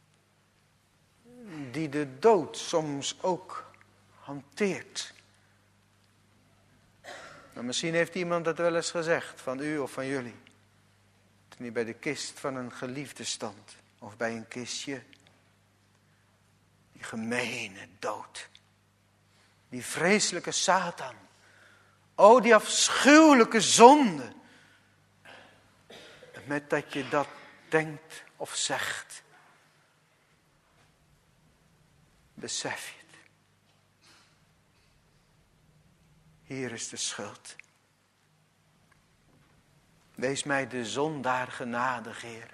Die de dood soms ook hanteert. Nou, misschien heeft iemand dat wel eens gezegd van u of van jullie. Toen hij bij de kist van een geliefde stond. Of bij een kistje. Die gemene dood. Die vreselijke Satan. O, die afschuwelijke zonde. Met dat je dat denkt of zegt. Besef je het. Hier is de schuld. Wees mij de zondaar genadig, Heer.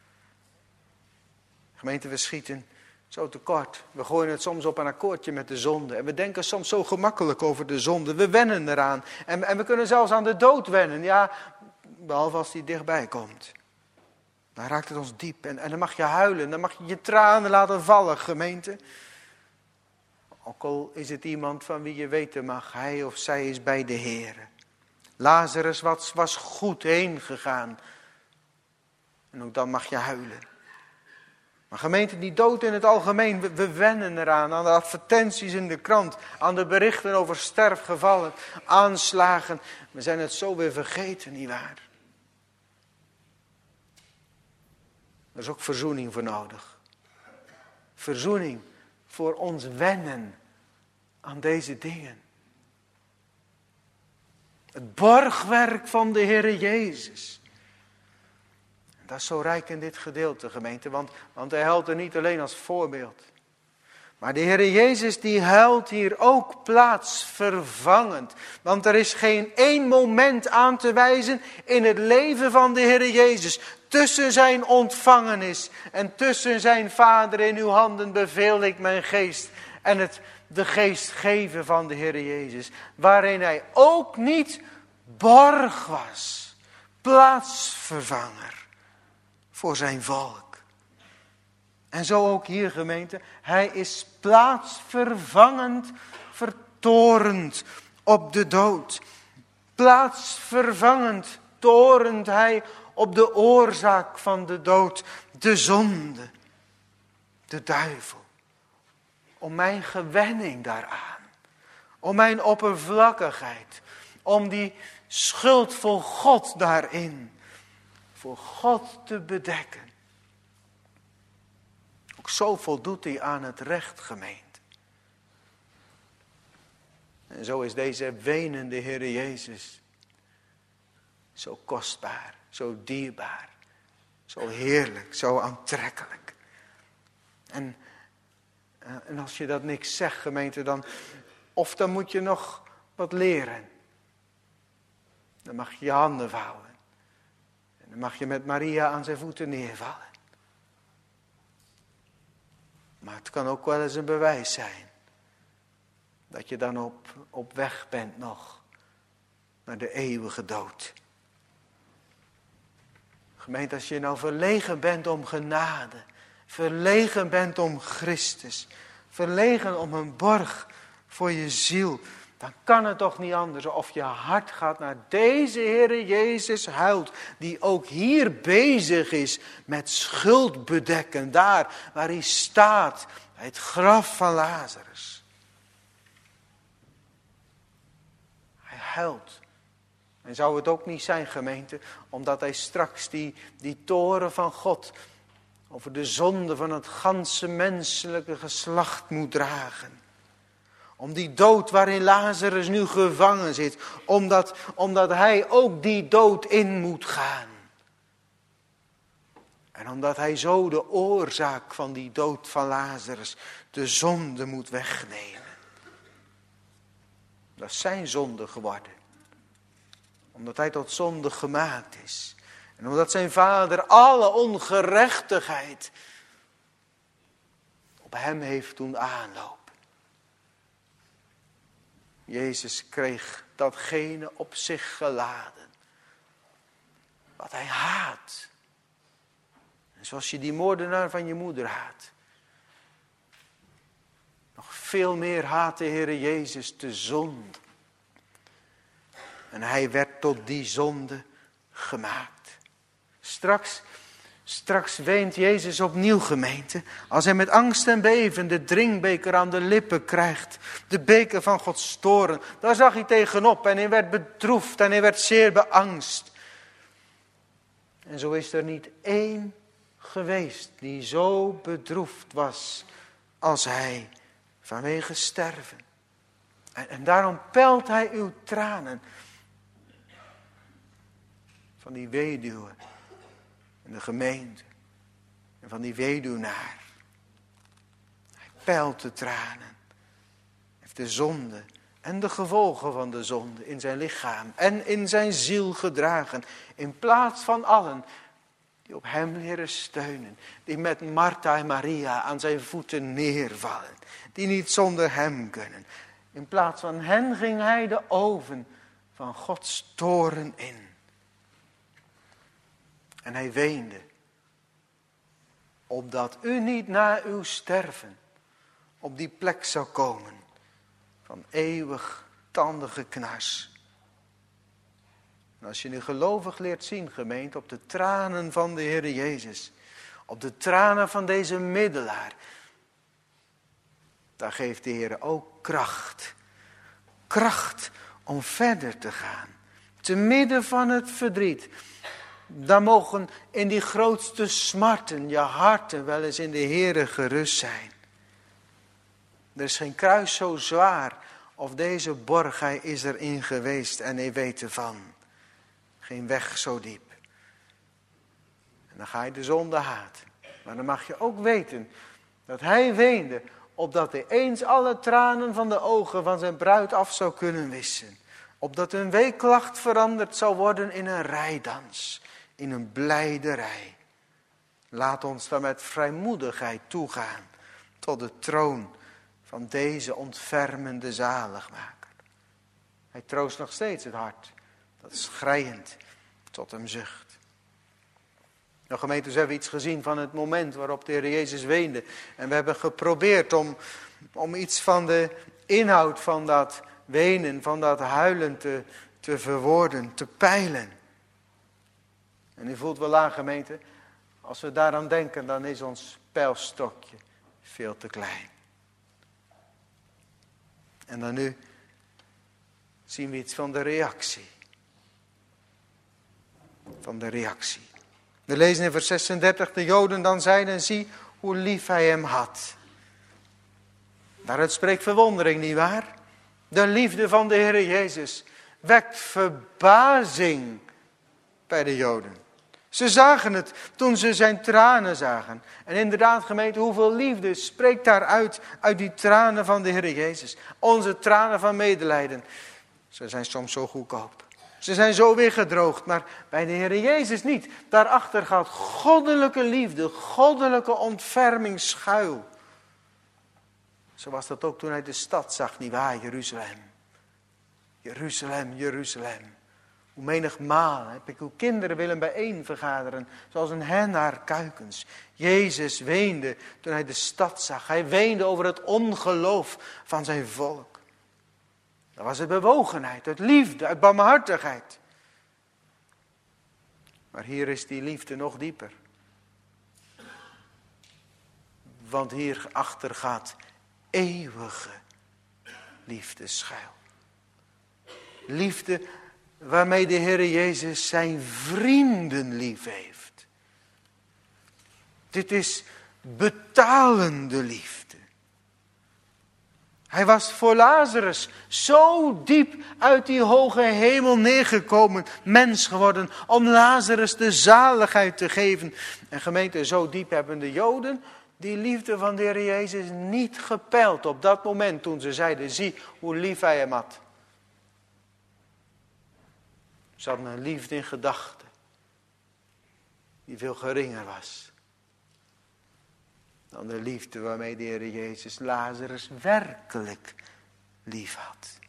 Gemeente, we schieten zo tekort. We gooien het soms op een akkoordje met de zonde. En we denken soms zo gemakkelijk over de zonde. We wennen eraan. En we kunnen zelfs aan de dood wennen. Ja, behalve als die dichtbij komt. Dan raakt het ons diep. En dan mag je huilen. Dan mag je je tranen laten vallen, gemeente. Ook al is het iemand van wie je weten mag. Hij of zij is bij de Heer. Lazarus was goed heen gegaan. En ook dan mag je huilen. Maar gemeente, die dood in het algemeen, we wennen eraan. Aan de advertenties in de krant. Aan de berichten over sterfgevallen. Aanslagen. We zijn het zo weer vergeten, nietwaar? Er is ook verzoening voor nodig. Verzoening voor ons wennen aan deze dingen. Het borgwerk van de Heer Jezus. Dat is zo rijk in dit gedeelte, gemeente. Want hij huilt er niet alleen als voorbeeld. Maar de Heer Jezus die huilt hier ook plaatsvervangend. Want er is geen één moment aan te wijzen in het leven van de Heer Jezus. Tussen zijn ontvangenis en tussen zijn Vader in uw handen beveel ik mijn geest. En de geest geven van de Heer Jezus. Waarin hij ook niet borg was. Plaatsvervanger voor zijn volk. En zo ook hier, gemeente. Hij is plaatsvervangend vertorend op de dood. Plaatsvervangend torent hij op de oorzaak van de dood. De zonde. De duivel. Om mijn gewenning daaraan. Om mijn oppervlakkigheid. Om die schuld voor God daarin. Voor God te bedekken. Ook zo voldoet hij aan het recht, gemeente. En zo is deze wenende Heer Jezus zo kostbaar, zo dierbaar, zo heerlijk, zo aantrekkelijk. En als je dat niks zegt, gemeente, dan moet je nog wat leren. Dan mag je je handen vouwen. En dan mag je met Maria aan zijn voeten neervallen. Maar het kan ook wel eens een bewijs zijn. Dat je dan op weg bent nog. Naar de eeuwige dood. Gemeente, als je nou verlegen bent om genade, verlegen bent om Christus, verlegen om een borg voor je ziel, dan kan het toch niet anders of je hart gaat naar deze Heere Jezus huilt, die ook hier bezig is met schuld bedekken, daar waar hij staat, bij het graf van Lazarus. Hij huilt. En zou het ook niet zijn, gemeente, omdat hij straks die toren van God over de zonde van het ganse menselijke geslacht moet dragen. Om die dood waarin Lazarus nu gevangen zit, omdat hij ook die dood in moet gaan. En omdat hij zo de oorzaak van die dood van Lazarus, de zonde moet wegnemen. Dat is zijn zonde geworden. Omdat hij tot zonde gemaakt is. En omdat zijn vader alle ongerechtigheid op hem heeft doen aanlopen. Jezus kreeg datgene op zich geladen. Wat hij haat. En zoals je die moordenaar van je moeder haat. Nog veel meer haat de Heere Jezus de zonde. En hij werd tot die zonde gemaakt. Straks weent Jezus opnieuw, gemeente. Als hij met angst en beven de drinkbeker aan de lippen krijgt. De beker van Gods toorn. Daar zag hij tegenop en hij werd bedroefd en hij werd zeer beangst. En zo is er niet één geweest die zo bedroefd was als hij vanwege sterven. En daarom pelt hij uw tranen. Van die weduwe in de gemeente. En van die weduwnaar. Hij peilt de tranen. Hij heeft de zonde en de gevolgen van de zonde in zijn lichaam en in zijn ziel gedragen. In plaats van allen die op hem leren steunen. Die met Martha en Maria aan zijn voeten neervallen. Die niet zonder hem kunnen. In plaats van hen ging hij de oven van Gods toorn in. En hij weende. Opdat u niet na uw sterven op die plek zou komen van eeuwig tandengeknars. En als je nu gelovig leert zien, gemeente, op de tranen van de Heer Jezus. Op de tranen van deze middelaar. Daar geeft de Heer ook kracht. Kracht om verder te gaan. Te midden van het verdriet. Dan mogen in die grootste smarten je harten wel eens in de Heere gerust zijn. Er is geen kruis zo zwaar of deze borg, hij is erin geweest en hij weet ervan. Geen weg zo diep. En dan ga je de zonde haten. Maar dan mag je ook weten dat hij weende, opdat hij eens alle tranen van de ogen van zijn bruid af zou kunnen wissen. Opdat een weeklacht veranderd zou worden in een rijdans. In een blijderij. Laat ons dan met vrijmoedigheid toegaan tot de troon van deze ontfermende zaligmaker. Hij troost nog steeds het hart dat schreiend tot hem zucht. Nou gemeente, dus hebben we iets gezien van het moment waarop de Heer Jezus weende. En we hebben geprobeerd om iets van de inhoud van dat wenen, van dat huilen te verwoorden, te peilen. En u voelt wel aan, gemeente, als we daaraan denken, dan is ons pijlstokje veel te klein. En dan nu zien we iets van de reactie. Van de reactie. We lezen in vers 36, de Joden dan zeiden, zie hoe lief hij hem had. Daaruit spreekt verwondering, nietwaar? De liefde van de Heer Jezus wekt verbazing bij de Joden. Ze zagen het toen ze zijn tranen zagen. En inderdaad, gemeente, hoeveel liefde spreekt daaruit uit die tranen van de Heer Jezus. Onze tranen van medelijden. Ze zijn soms zo goedkoop. Ze zijn zo weggedroogd, maar bij de Heer Jezus niet. Daarachter gaat goddelijke liefde, goddelijke ontferming schuil. Zo was dat ook toen hij de stad zag, nietwaar, Jeruzalem. Jeruzalem, Jeruzalem. Hoe menigmaal heb ik uw kinderen willen bijeen vergaderen, zoals een hen haar kuikens. Jezus weende toen hij de stad zag. Hij weende over het ongeloof van zijn volk. Dat was het bewogenheid, uit liefde, uit barmhartigheid. Maar hier is die liefde nog dieper. Want hierachter gaat eeuwige liefde schuil. Liefde waarmee de Heer Jezus zijn vrienden lief heeft. Dit is betalende liefde. Hij was voor Lazarus zo diep uit die hoge hemel neergekomen, mens geworden, om Lazarus de zaligheid te geven. En gemeente, zo diep hebben de Joden die liefde van de Heer Jezus niet gepeild op dat moment toen ze zeiden, zie hoe lief hij hem had. Ze hadden een liefde in gedachten die veel geringer was dan de liefde waarmee de Heer Jezus Lazarus werkelijk lief had.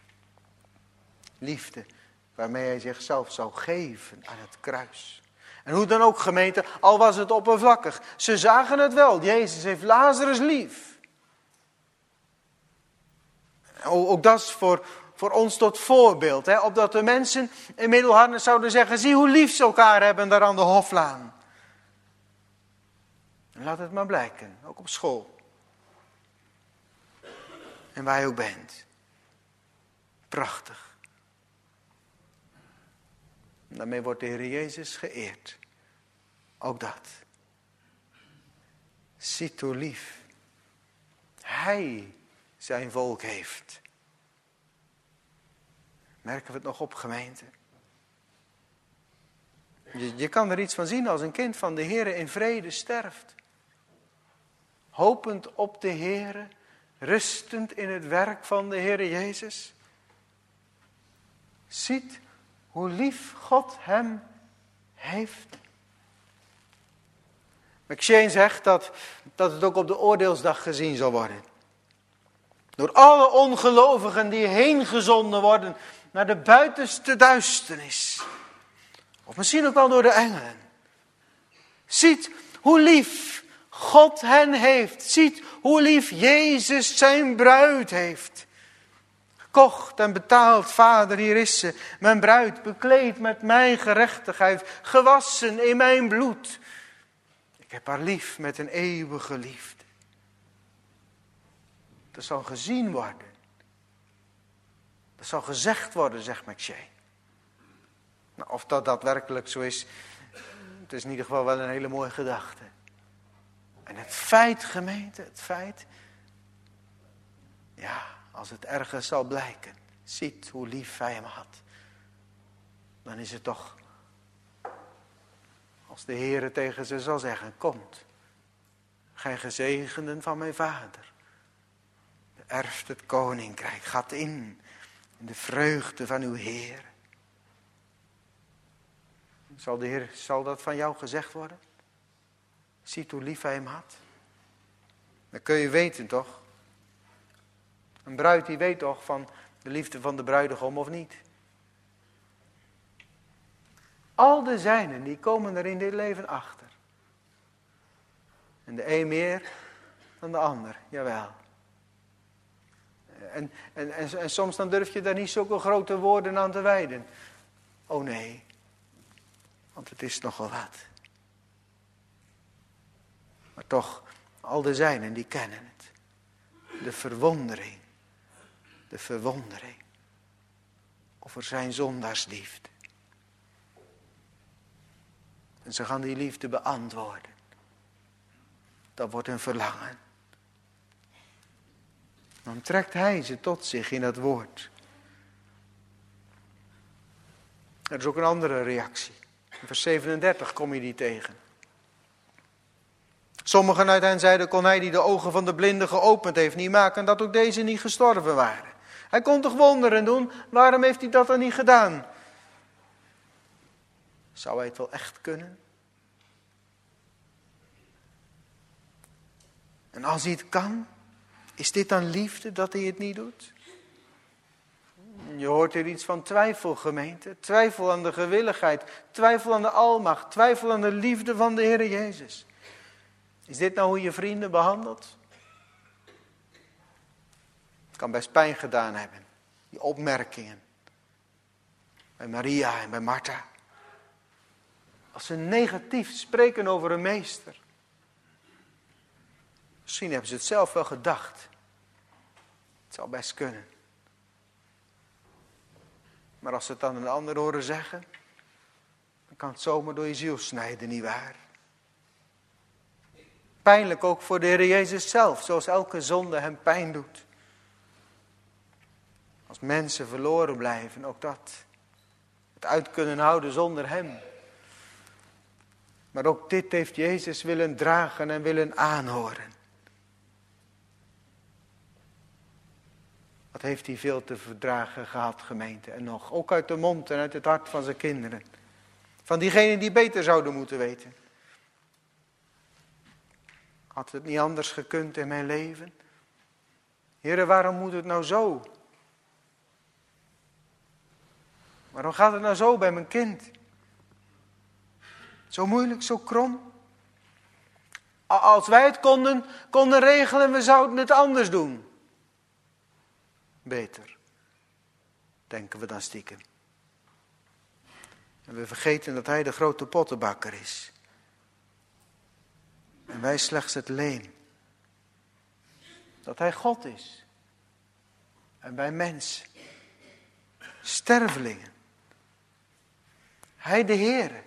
Liefde waarmee hij zichzelf zou geven aan het kruis. En hoe dan ook, gemeente, al was het oppervlakkig. Ze zagen het wel, Jezus heeft Lazarus lief. Ook dat is voor ons tot voorbeeld. Hè? Opdat de mensen in Middelharnis zouden zeggen, zie hoe lief ze elkaar hebben daar aan de Hoflaan. En laat het maar blijken, ook op school. En waar je ook bent. Prachtig. En daarmee wordt de Heer Jezus geëerd. Ook dat. Ziet hoe lief Hij zijn volk heeft. Merken we het nog op, gemeente? Je kan er iets van zien als een kind van de Heere in vrede sterft. Hopend op de Heere, rustend in het werk van de Heere Jezus. Ziet hoe lief God hem heeft. McCheyne zegt dat het ook op de oordeelsdag gezien zal worden. Door alle ongelovigen die heen gezonden worden naar de buitenste duisternis. Of misschien ook wel door de engelen. Ziet hoe lief God hen heeft. Ziet hoe lief Jezus zijn bruid heeft. Gekocht en betaald, Vader, hier is ze. Mijn bruid, bekleed met mijn gerechtigheid. Gewassen in mijn bloed. Ik heb haar lief met een eeuwige liefde. Dat zal gezien worden. Dat zal gezegd worden, zegt McCheyne. Nou, of dat daadwerkelijk zo is, het is in ieder geval wel een hele mooie gedachte. En het feit, gemeente, het feit, ja, als het ergens zal blijken, ziet hoe lief hij hem had, dan is het toch, als de Heere tegen ze zal zeggen, komt, gij gezegenden van mijn vader, erft het koninkrijk, gaat in de vreugde van uw Heer. Zal dat van jou gezegd worden? Ziet hoe lief hij hem had. Dan kun je weten toch. Een bruid die weet toch van de liefde van de bruidegom of niet. Al de zijnen die komen er in dit leven achter. En de een meer dan de ander, jawel. En soms dan durf je daar niet zulke grote woorden aan te wijden. Oh nee, want het is nogal wat. Maar toch, al de zijnen die kennen het. De verwondering over zijn zondaarsliefde. En ze gaan die liefde beantwoorden. Dat wordt een verlangen. Dan trekt hij ze tot zich in dat woord. Er is ook een andere reactie. In vers 37 kom je die tegen. Sommigen uit hen zeiden, kon hij die de ogen van de blinden geopend heeft niet maken, dat ook deze niet gestorven waren. Hij kon toch wonderen doen, waarom heeft hij dat dan niet gedaan? Zou hij het wel echt kunnen? En als hij het kan, is dit dan liefde dat hij het niet doet? Je hoort hier iets van twijfel, gemeente. Twijfel aan de gewilligheid. Twijfel aan de almacht. Twijfel aan de liefde van de Heer Jezus. Is dit nou hoe je vrienden behandelt? Het kan best pijn gedaan hebben. Die opmerkingen. Bij Maria en bij Martha. Als ze negatief spreken over een meester. Misschien hebben ze het zelf wel gedacht. Het zou best kunnen. Maar als ze het dan een ander horen zeggen, dan kan het zomaar door je ziel snijden, nietwaar? Pijnlijk ook voor de Heer Jezus zelf, zoals elke zonde hem pijn doet. Als mensen verloren blijven, ook dat. Het uit kunnen houden zonder hem. Maar ook dit heeft Jezus willen dragen en willen aanhoren. Wat heeft hij veel te verdragen gehad, gemeente, en nog. Ook uit de mond en uit het hart van zijn kinderen. Van diegenen die beter zouden moeten weten. Had het niet anders gekund in mijn leven? Heere, waarom moet het nou zo? Waarom gaat het nou zo bij mijn kind? Zo moeilijk, zo krom. Als wij het konden regelen, we zouden het anders doen. Beter, denken we dan stiekem. En we vergeten dat hij de grote pottenbakker is. En wij slechts het leem. Dat hij God is. En wij mensen. Stervelingen. Hij de Heere.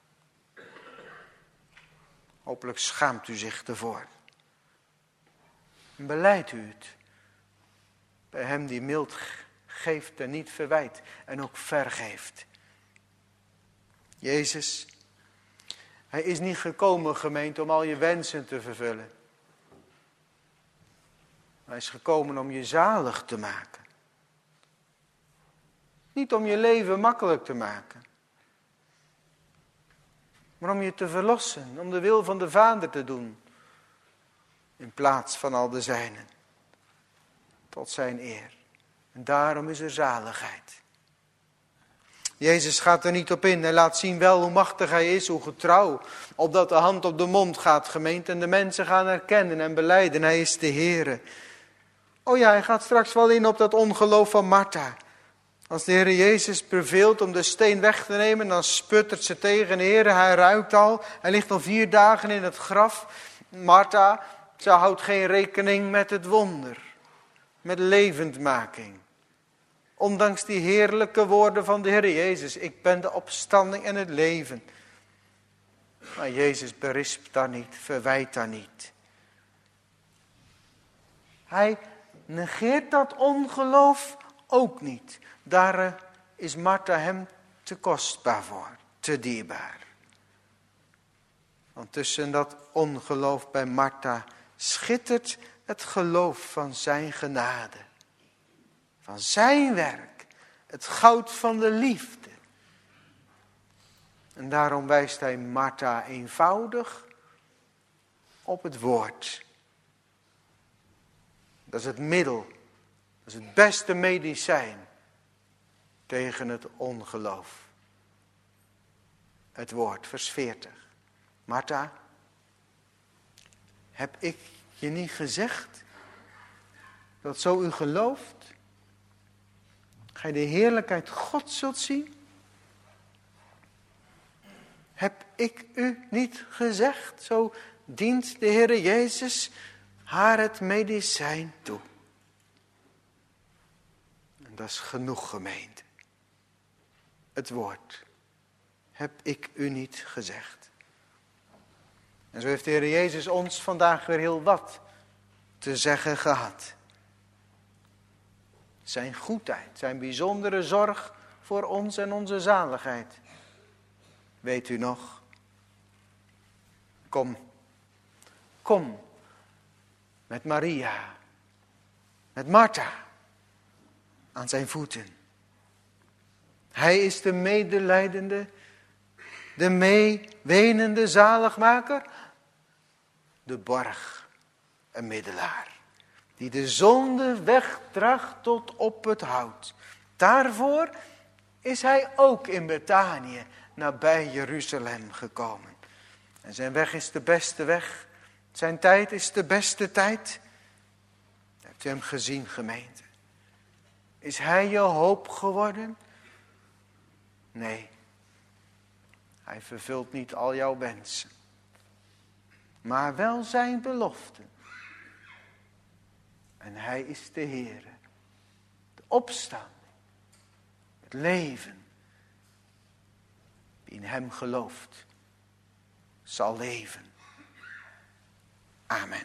Hopelijk schaamt u zich ervoor. En belijdt u het. Bij hem die mild geeft en niet verwijt. En ook vergeeft. Jezus. Hij is niet gekomen, gemeente, om al je wensen te vervullen. Hij is gekomen om je zalig te maken. Niet om je leven makkelijk te maken. Maar om je te verlossen, om de wil van de Vader te doen. In plaats van al de zijnen. Tot zijn eer. En daarom is er zaligheid. Jezus gaat er niet op in. Hij laat zien wel hoe machtig hij is, hoe getrouw. Opdat de hand op de mond gaat, gemeente. En de mensen gaan erkennen en belijden. Hij is de Heere. Oh ja, hij gaat straks wel in op dat ongeloof van Martha. Als de Heer Jezus beveelt om de steen weg te nemen, dan sputtert ze tegen de Heer. Hij ruikt al. Hij ligt al 4 dagen in het graf. Martha, ze houdt geen rekening met het wonder. Met levendmaking. Ondanks die heerlijke woorden van de Heer Jezus. Ik ben de opstanding en het leven. Maar Jezus berispt daar niet, verwijt daar niet. Hij negeert dat ongeloof ook niet. Daar is Martha hem te kostbaar voor, te dierbaar. Want tussen dat ongeloof bij Martha schittert het geloof van zijn genade. Van zijn werk, het goud van de liefde. En daarom wijst hij Martha eenvoudig op het woord. Dat is het middel, dat is het beste medicijn tegen het ongeloof. Het woord, vers 40. Martha, heb ik je niet gezegd dat zo u gelooft? Gij de heerlijkheid God zult zien? Heb ik u niet gezegd? Zo dient de Heer Jezus haar het medicijn toe. En dat is genoeg, gemeente. Het woord. Heb ik u niet gezegd? En zo heeft de Heer Jezus ons vandaag weer heel wat te zeggen gehad. Zijn goedheid, zijn bijzondere zorg voor ons en onze zaligheid. Weet u nog? Kom met Maria, met Martha aan zijn voeten. Hij is de medelijdende, de meewenende zaligmaker, de borg, een middelaar. Die de zonde wegdraagt tot op het hout. Daarvoor is hij ook in Betanië, nabij Jeruzalem gekomen. En zijn weg is de beste weg. Zijn tijd is de beste tijd. Hebt u hem gezien, gemeente? Is hij je hoop geworden? Nee. Hij vervult niet al jouw wensen. Maar wel zijn beloften. En hij is de Heere. De opstanding. Het leven. Wie in hem gelooft. Zal leven. Amen.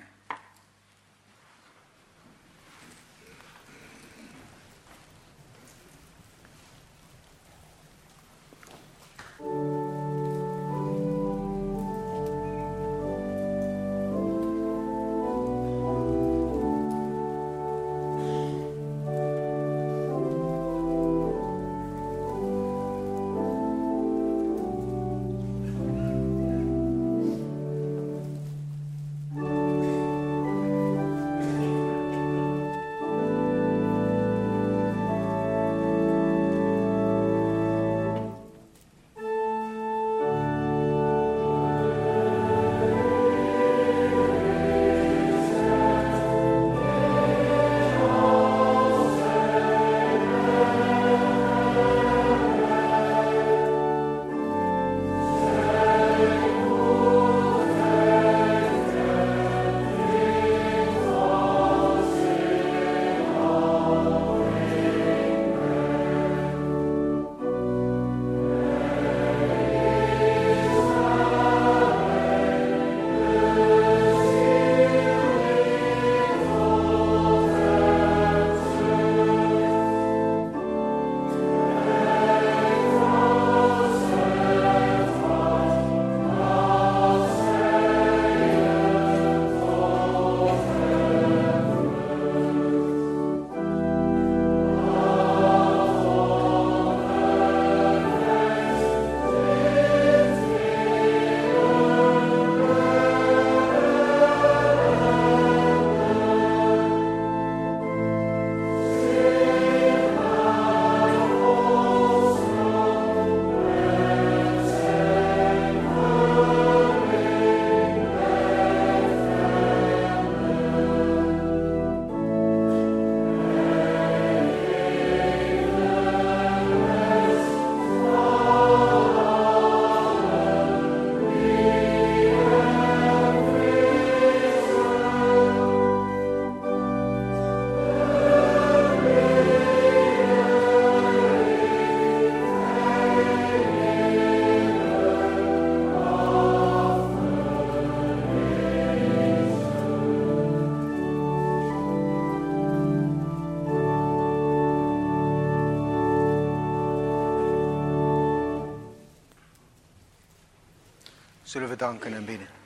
Zullen we danken en bidden.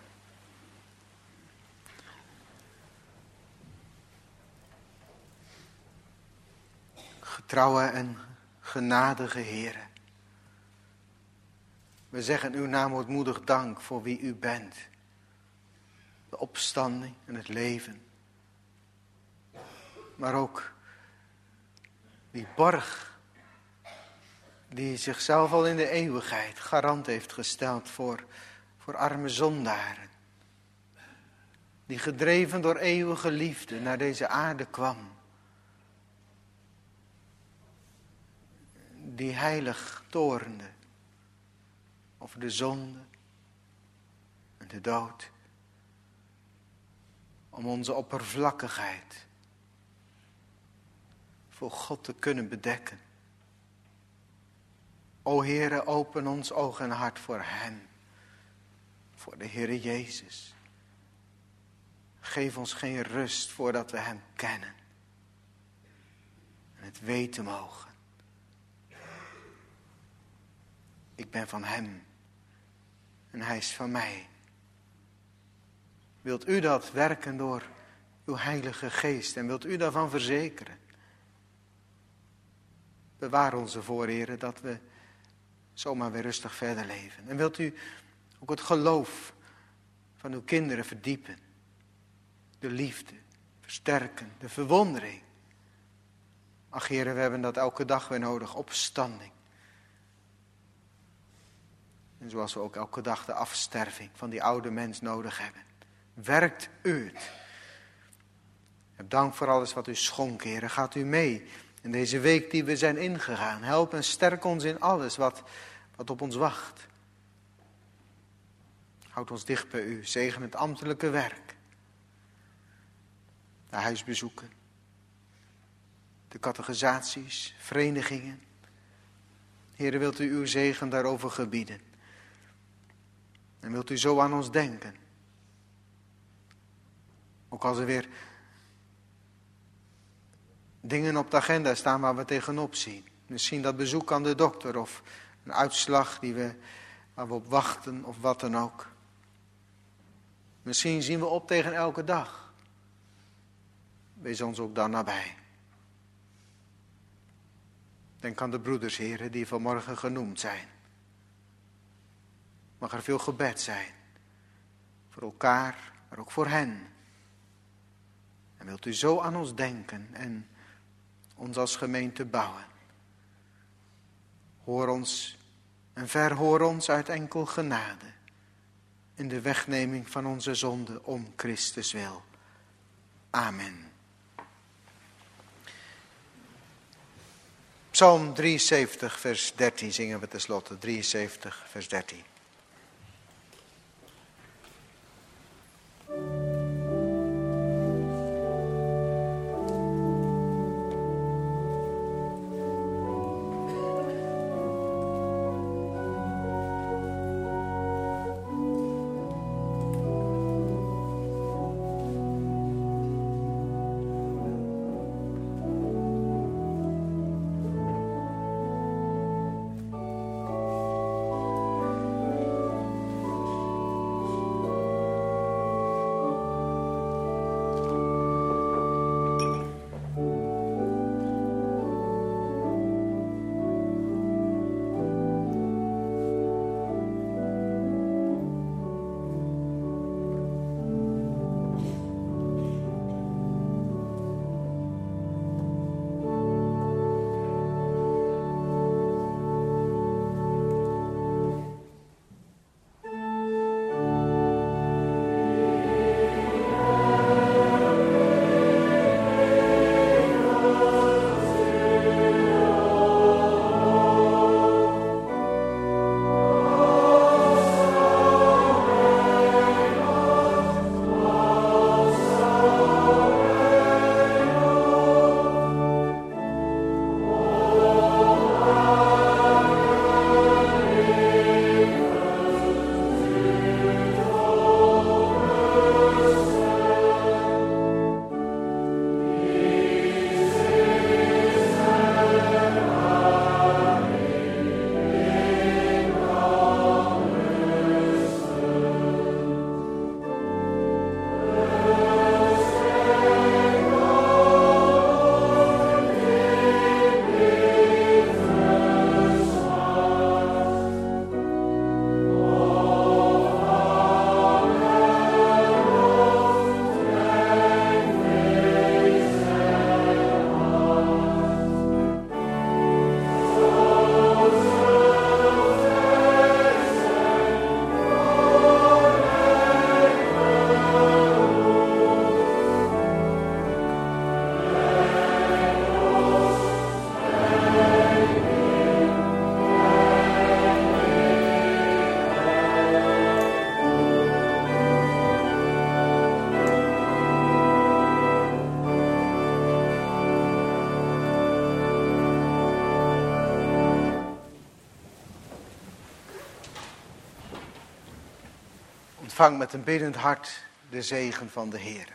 Getrouwe en genadige Heere. We zeggen uw naam ootmoedig dank voor wie u bent. De opstanding en het leven. Maar ook die borg die zichzelf al in de eeuwigheid garant heeft gesteld voor arme zondaren. Die gedreven door eeuwige liefde naar deze aarde kwam. Die heilig toornde over de zonde en de dood. Om onze oppervlakkigheid voor God te kunnen bedekken. O Heere, open ons oog en hart voor hem. Voor de Heere Jezus. Geef ons geen rust voordat we hem kennen. En het weten mogen. Ik ben van hem. En hij is van mij. Wilt u dat werken door uw heilige geest. En wilt u daarvan verzekeren. Bewaar ons ervoor, Heere, dat we zomaar weer rustig verder leven. En wilt u ook het geloof van uw kinderen verdiepen. De liefde versterken, de verwondering. Ach Heere, we hebben dat elke dag weer nodig, opstanding. En zoals we ook elke dag de afsterving van die oude mens nodig hebben. Werkt u het. Heb dank voor alles wat u schonk, Heere. Gaat u mee in deze week die we zijn ingegaan. Help en sterk ons in alles wat op ons wacht. Houd ons dicht bij u. Zegen het ambtelijke werk. De huisbezoeken. De catechisaties, verenigingen. Heere, wilt u uw zegen daarover gebieden. En wilt u zo aan ons denken. Ook als er weer dingen op de agenda staan waar we tegenop zien. Misschien dat bezoek aan de dokter of een uitslag waar we op wachten of wat dan ook. Misschien zien we op tegen elke dag. Wees ons ook dan nabij. Denk aan de broeders, heren, die vanmorgen genoemd zijn. Mag er veel gebed zijn. Voor elkaar, maar ook voor hen. En wilt u zo aan ons denken en ons als gemeente bouwen. Hoor ons en verhoor ons uit enkel genade. In de wegneming van onze zonde om Christus wil. Amen. Psalm 73 vers 13 zingen we tenslotte. 73 vers 13. Ontvang met een biddend hart de zegen van de Heere.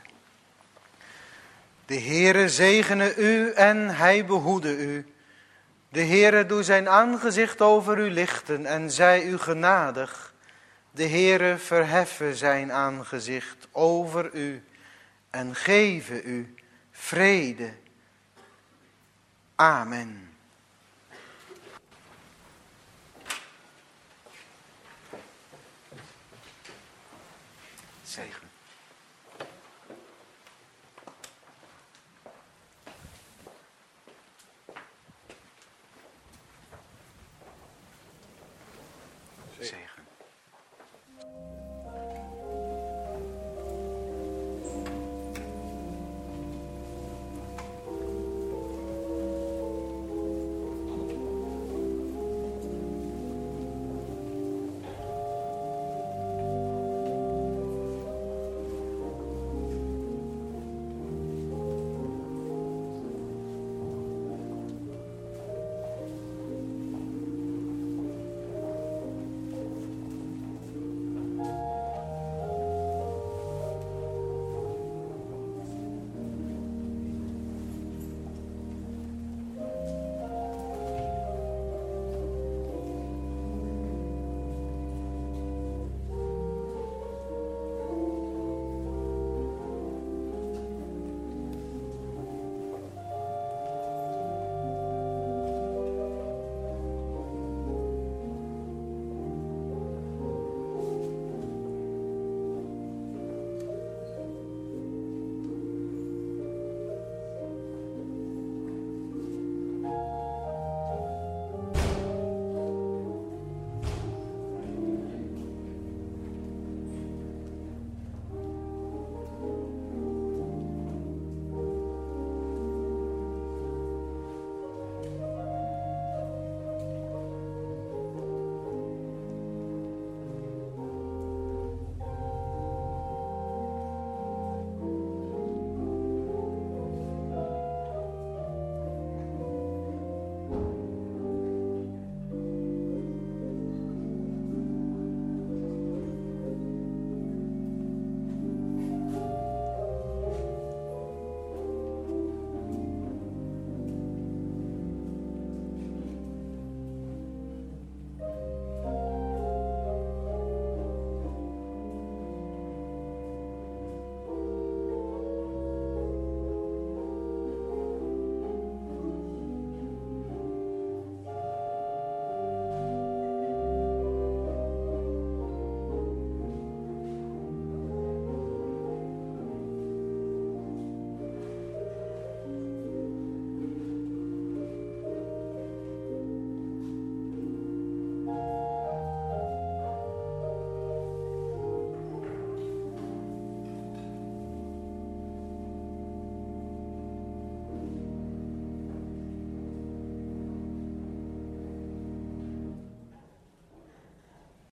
De Heere zegene u en hij behoede u. De Heere doe zijn aangezicht over u lichten en zij u genadig. De Heere verheffe zijn aangezicht over u en geven u vrede. Amen. Zegen.